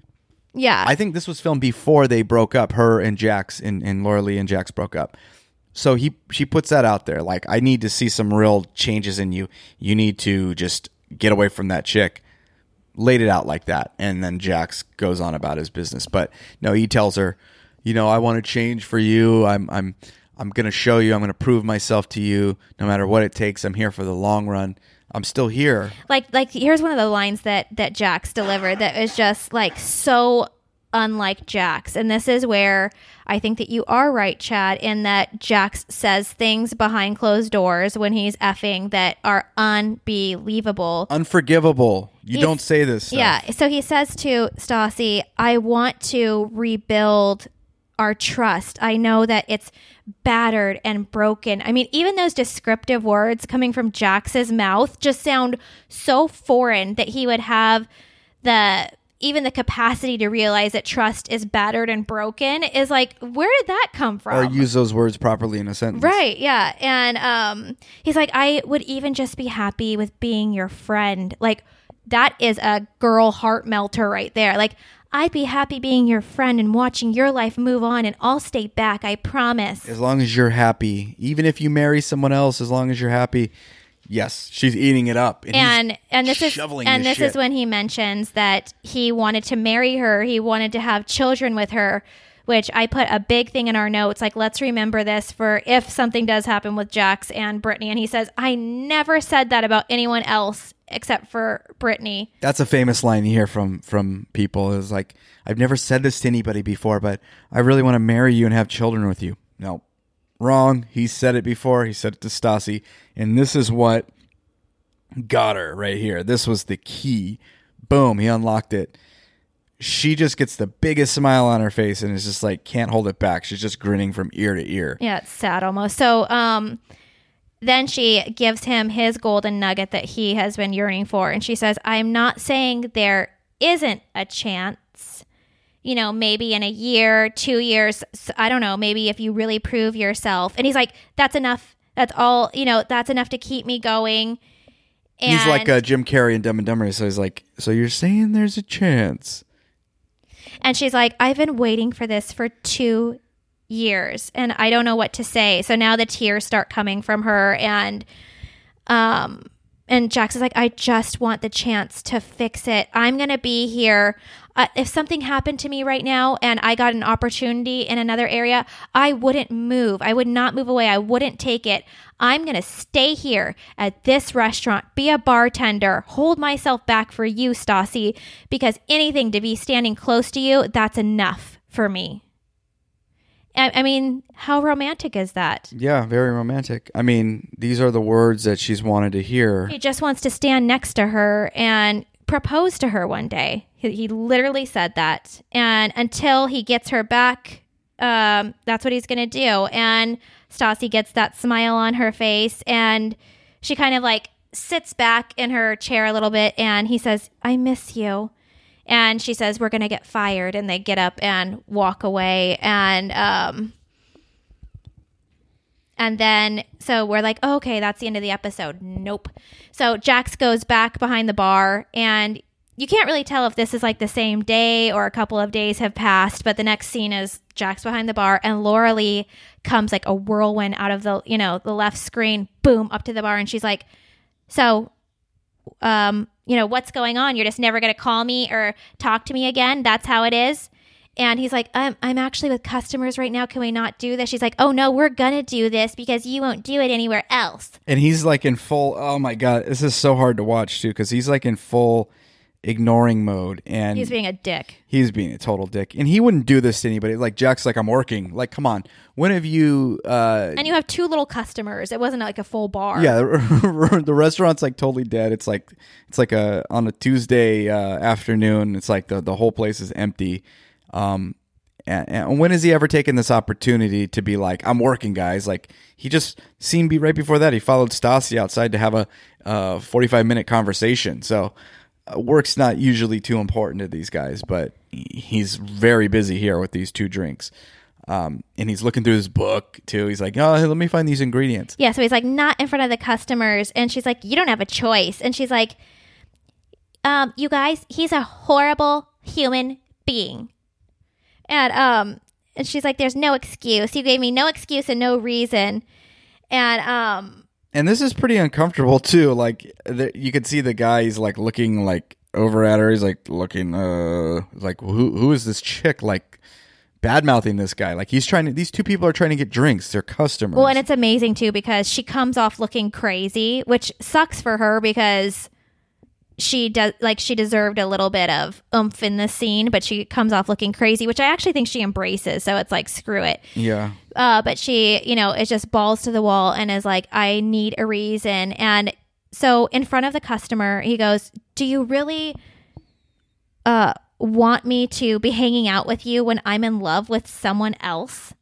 yeah, I think this was filmed before they broke up, her and Jax, and, and Laura Lee and Jax broke up. So he she puts that out there, like, I need to see some real changes in you. You need to just get away from that chick. Laid it out like that, and then Jax goes on about his business. But no, he tells her, you know, I want to change for you. I'm I'm I'm going to show you. I'm going to prove myself to you no matter what it takes. I'm here for the long run. I'm still here. Like like here's one of the lines that that Jax delivered that is just like so unlike Jax. And this is where I think that you are right, Chad, in that Jax says things behind closed doors when he's effing that are unbelievable. Unforgivable. You He's, don't say this stuff. Yeah. So he says to Stassi, I want to rebuild our trust. I know that it's battered and broken. I mean, even those descriptive words coming from Jax's mouth just sound so foreign that he would have the even the capacity to realize that trust is battered and broken is like, where did that come from? Or use those words properly in a sentence. Right, yeah. And um, he's like, I would even just be happy with being your friend. Like, that is a girl heart melter right there. Like, I'd be happy being your friend and watching your life move on, and I'll stay back, I promise. As long as you're happy. Even if you marry someone else, as long as you're happy. Yes, she's eating it up. And and, and this is and this shit. is when he mentions that he wanted to marry her. He wanted to have children with her, which I put a big thing in our notes. Like, let's remember this for if something does happen with Jax and Brittany. And he says, I never said that about anyone else except for Brittany. That's a famous line you hear from from people is like, I've never said this to anybody before, but I really want to marry you and have children with you. No. Wrong. He said it before. He said it to Stassi. And this is what got her right here. This was the key. Boom. He unlocked it. She just gets the biggest smile on her face and is just like, can't hold it back. She's just grinning from ear to ear. Yeah, it's sad almost. So um, then she gives him his golden nugget that he has been yearning for. And she says, I'm not saying there isn't a chance, you know, maybe in a year, two years, I don't know, maybe if you really prove yourself. And he's like, that's enough. That's all, you know, that's enough to keep me going. And he's like uh, Jim Carrey in Dumb and Dumber. So he's like, so you're saying there's a chance? And she's like, I've been waiting for this for two years and I don't know what to say. So now the tears start coming from her. And, um, and Jax is like, I just want the chance to fix it. I'm going to be here. Uh, if something happened to me right now and I got an opportunity in another area, I wouldn't move. I would not move away. I wouldn't take it. I'm going to stay here at this restaurant, be a bartender, hold myself back for you, Stassi, because anything to be standing close to you, that's enough for me. I, I mean, how romantic is that? Yeah, very romantic. I mean, these are the words that she's wanted to hear. He just wants to stand next to her and propose to her one day. He, he literally said that. And until he gets her back, um, that's what he's going to do. And Stassi gets that smile on her face and she kind of like sits back in her chair a little bit and he says, I miss you. And she says, we're going to get fired. And they get up and walk away. And, um, and then, so we're like, oh, okay, that's the end of the episode. Nope. So Jax goes back behind the bar and you can't really tell if this is like the same day or a couple of days have passed, but the next scene is Jax behind the bar and Laura Lee comes like a whirlwind out of the, you know, the left screen, boom, up to the bar. And she's like, so, um, you know, what's going on? You're just never going to call me or talk to me again. That's how it is. And he's like, I'm, I'm actually with customers right now. Can we not do this? She's like, oh no, we're going to do this because you won't do it anywhere else. And he's like in full, oh my God, this is so hard to watch too. Cause he's like in full ignoring mode and he's being a dick. He's being a total dick. And he wouldn't do this to anybody. Like Jack's like, I'm working. Like, come on. When have you uh and you have two little customers. It wasn't like a full bar. Yeah, the, the restaurant's like totally dead. It's like it's like a on a Tuesday uh afternoon, it's like the, the whole place is empty. Um and, and when has he ever taken this opportunity to be like, I'm working, guys? Like he just seemed be right before that. He followed Stassi outside to have a uh forty-five minute conversation. So Uh, work's not usually too important to these guys, but he's very busy here with these two drinks. Um, and he's looking through his book too. He's like, oh, let me find these ingredients. Yeah. So he's like, not in front of the customers. And she's like, you don't have a choice. And she's like, um, you guys, he's a horrible human being. And, um, and she's like, there's no excuse. You gave me no excuse and no reason. And, um, And this is pretty uncomfortable too. Like the, you could see the guy. He's like looking like over at her. He's like looking, uh, like who who is this chick? Like bad mouthing this guy. Like he's trying to. These two people are trying to get drinks. They're customers. Well, and it's amazing too because she comes off looking crazy, which sucks for her because she does like she deserved a little bit of oomph in this scene, but she comes off looking crazy, which I actually think she embraces. So it's like screw it. Yeah. Uh, but she, you know, is just balls to the wall and is like, I need a reason. And so in front of the customer, he goes, do you really uh, want me to be hanging out with you when I'm in love with someone else?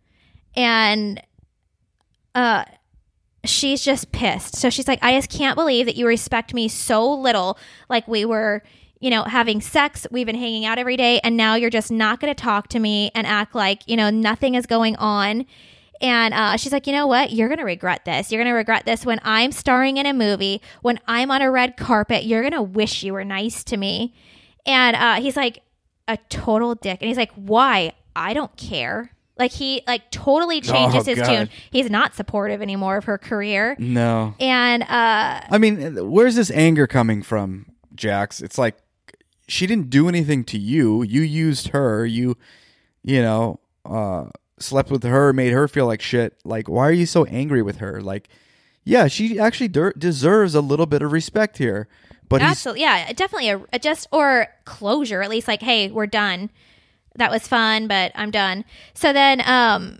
And uh, she's just pissed. So she's like, I just can't believe that you respect me so little. Like we were, you know, having sex, we've been hanging out every day, and now you're just not going to talk to me and act like, you know, nothing is going on. And uh, she's like, you know what? You're going to regret this. You're going to regret this when I'm starring in a movie, when I'm on a red carpet. You're going to wish you were nice to me. And uh, he's like a total dick. And he's like, why? I don't care. Like he like totally changes oh, his God. tune. He's not supportive anymore of her career. No. And uh, I mean, where's this anger coming from, Jax? It's like, she didn't do anything to you. You used her. You, you know, uh, slept with her, made her feel like shit. Like, why are you so angry with her? Like, yeah, she actually de- deserves a little bit of respect here. But absolutely, yeah, definitely a, a just or closure. At least, like, hey, we're done. That was fun, but I'm done. So then, um,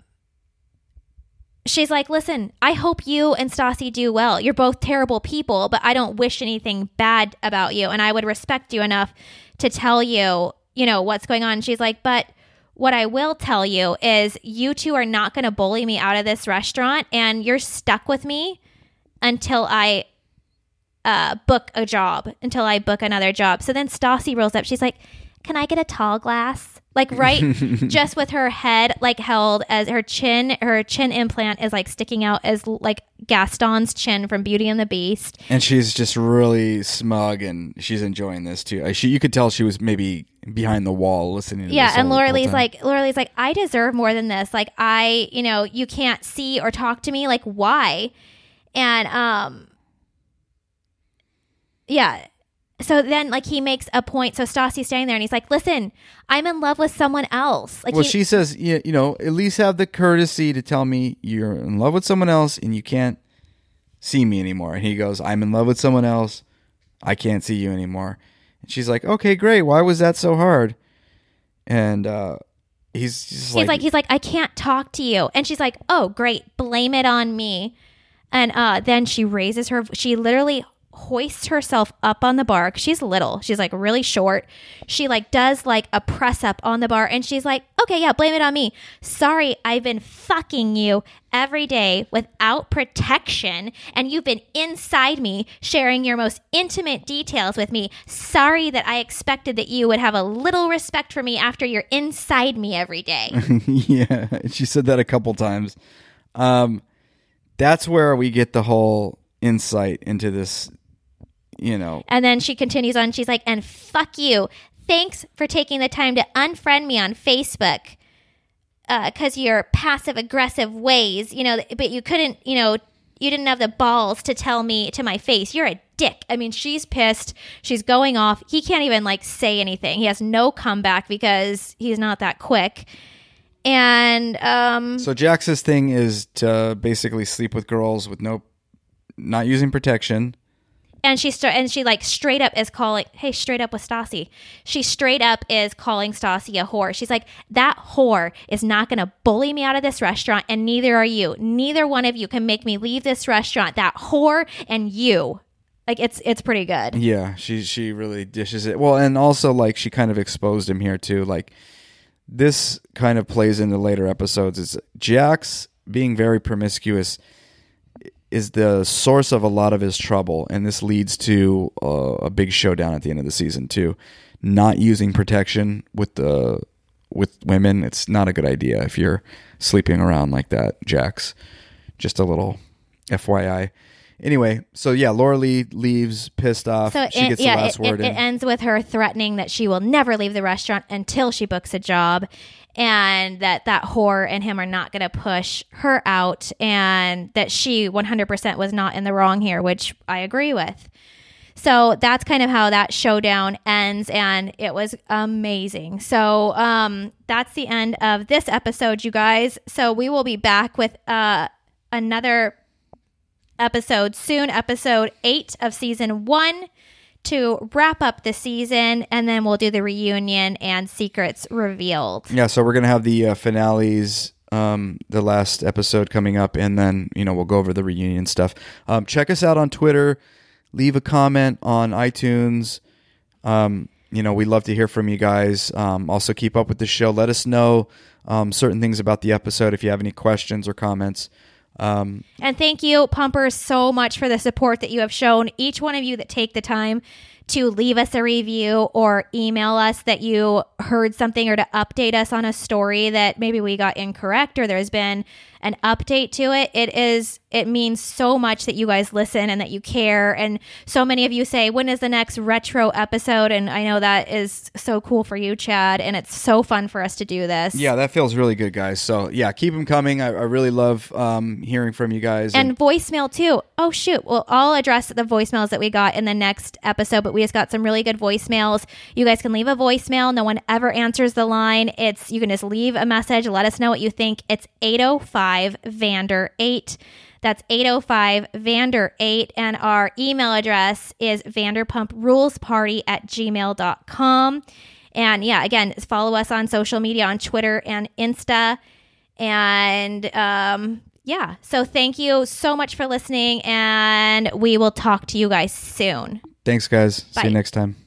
she's like, listen, I hope you and Stassi do well. You're both terrible people, but I don't wish anything bad about you. And I would respect you enough to tell you, you know, what's going on. And she's like, but what I will tell you is you two are not going to bully me out of this restaurant and you're stuck with me until I uh, book a job, until I book another job. So then Stassi rolls up. She's like, can I get a tall glass? Like, right, just with her head, like, held as her chin, her chin implant is, like, sticking out as, like, Gaston's chin from Beauty and the Beast. And she's just really smug, and she's enjoying this, too. Uh, She, you could tell she was maybe behind the wall listening to Yeah, this and whole- Laura whole Lee's time. like, Laura Lee's like, I deserve more than this. Like, I, you know, you can't see or talk to me. Like, why? And, um, yeah. So then, like, he makes a point. So Stassi's standing there, and he's like, listen, I'm in love with someone else. Like, Well, he, she says, you, you know, at least have the courtesy to tell me you're in love with someone else and you can't see me anymore. And he goes, I'm in love with someone else. I can't see you anymore. And she's like, okay, great. Why was that so hard? And uh, he's just he's like, like, he's like, I can't talk to you. And she's like, oh, great. Blame it on me. And uh, then she raises her, she literally hoists herself up on the bar. She's little. She's like really short. She like does like a press up on the bar, and she's like, okay, yeah, blame it on me. Sorry, I've been fucking you every day without protection, and you've been inside me sharing your most intimate details with me. Sorry that I expected that you would have a little respect for me after you're inside me every day. yeah, she said that a couple times. Um, that's where we get the whole insight into this, you know. And then she continues on. She's like, and fuck you. Thanks for taking the time to unfriend me on Facebook because uh, your passive aggressive ways, you know, but you couldn't, you know, you didn't have the balls to tell me to my face. You're a dick. I mean, she's pissed. She's going off. He can't even like say anything. He has no comeback because he's not that quick. And um, So Jax's thing is to basically sleep with girls with no, not using protection. And she st- and she like straight up is calling, hey, straight up with Stassi. She straight up is calling Stassi a whore. She's like, that whore is not going to bully me out of this restaurant, and neither are you. Neither one of you can make me leave this restaurant. That whore and you. Like, it's it's pretty good. Yeah, she she really dishes it. Well, and also like she kind of exposed him here too. Like this kind of plays into later episodes. Is Jax being very promiscuous is the source of a lot of his trouble, and this leads to uh, a big showdown at the end of the season too. Not using protection with the with women, it's not a good idea if you're sleeping around like that, Jax. Just a little F Y I. Anyway, so yeah, Laura Lee leaves pissed off. So she it, gets yeah, the last it, word it, in. it ends with her threatening that she will never leave the restaurant until she books a job, and that that whore and him are not going to push her out, and that she one hundred percent was not in the wrong here, which I agree with. So that's kind of how that showdown ends, and it was amazing. So um, that's the end of this episode, you guys. So we will be back with uh, another episode soon, episode eight of season one, to wrap up the season, and then we'll do the reunion and secrets revealed. Yeah, so we're gonna have the uh, finales, um, the last episode coming up, and then you know we'll go over the reunion stuff. Um, check us out on Twitter. Leave a comment on iTunes. Um, you know, we love to hear from you guys. Um, also, keep up with the show. Let us know um, certain things about the episode if you have any questions or comments. Um, and thank you, Pumpers, so much for the support that you have shown. Each one of you that take the time to leave us a review or email us that you heard something, or to update us on a story that maybe we got incorrect or there's been an update to it. It is, it means so much that you guys listen and that you care. And so many of you say, when is the next retro episode? And I know that is so cool for you, Chad. And it's so fun for us to do this. yeah, that feels really good, guys. So yeah, keep them coming. I, I really love um, hearing from you guys. And voicemail too. Oh shoot. Well, I'll address the voicemails that we got in the next episode, but we just got some really good voicemails. You guys can leave a voicemail. No one ever answers the line. It's, you can just leave a message. Let us know what you think. It's eight oh five Vander eight. That's eight oh five Vander eight. And our email address is vanderpumprulesparty at gmail dot com. And yeah, again, follow us on social media on Twitter and Insta. And um, yeah, so thank you so much for listening, and we will talk to you guys soon. Thanks, guys. Bye. See you next time.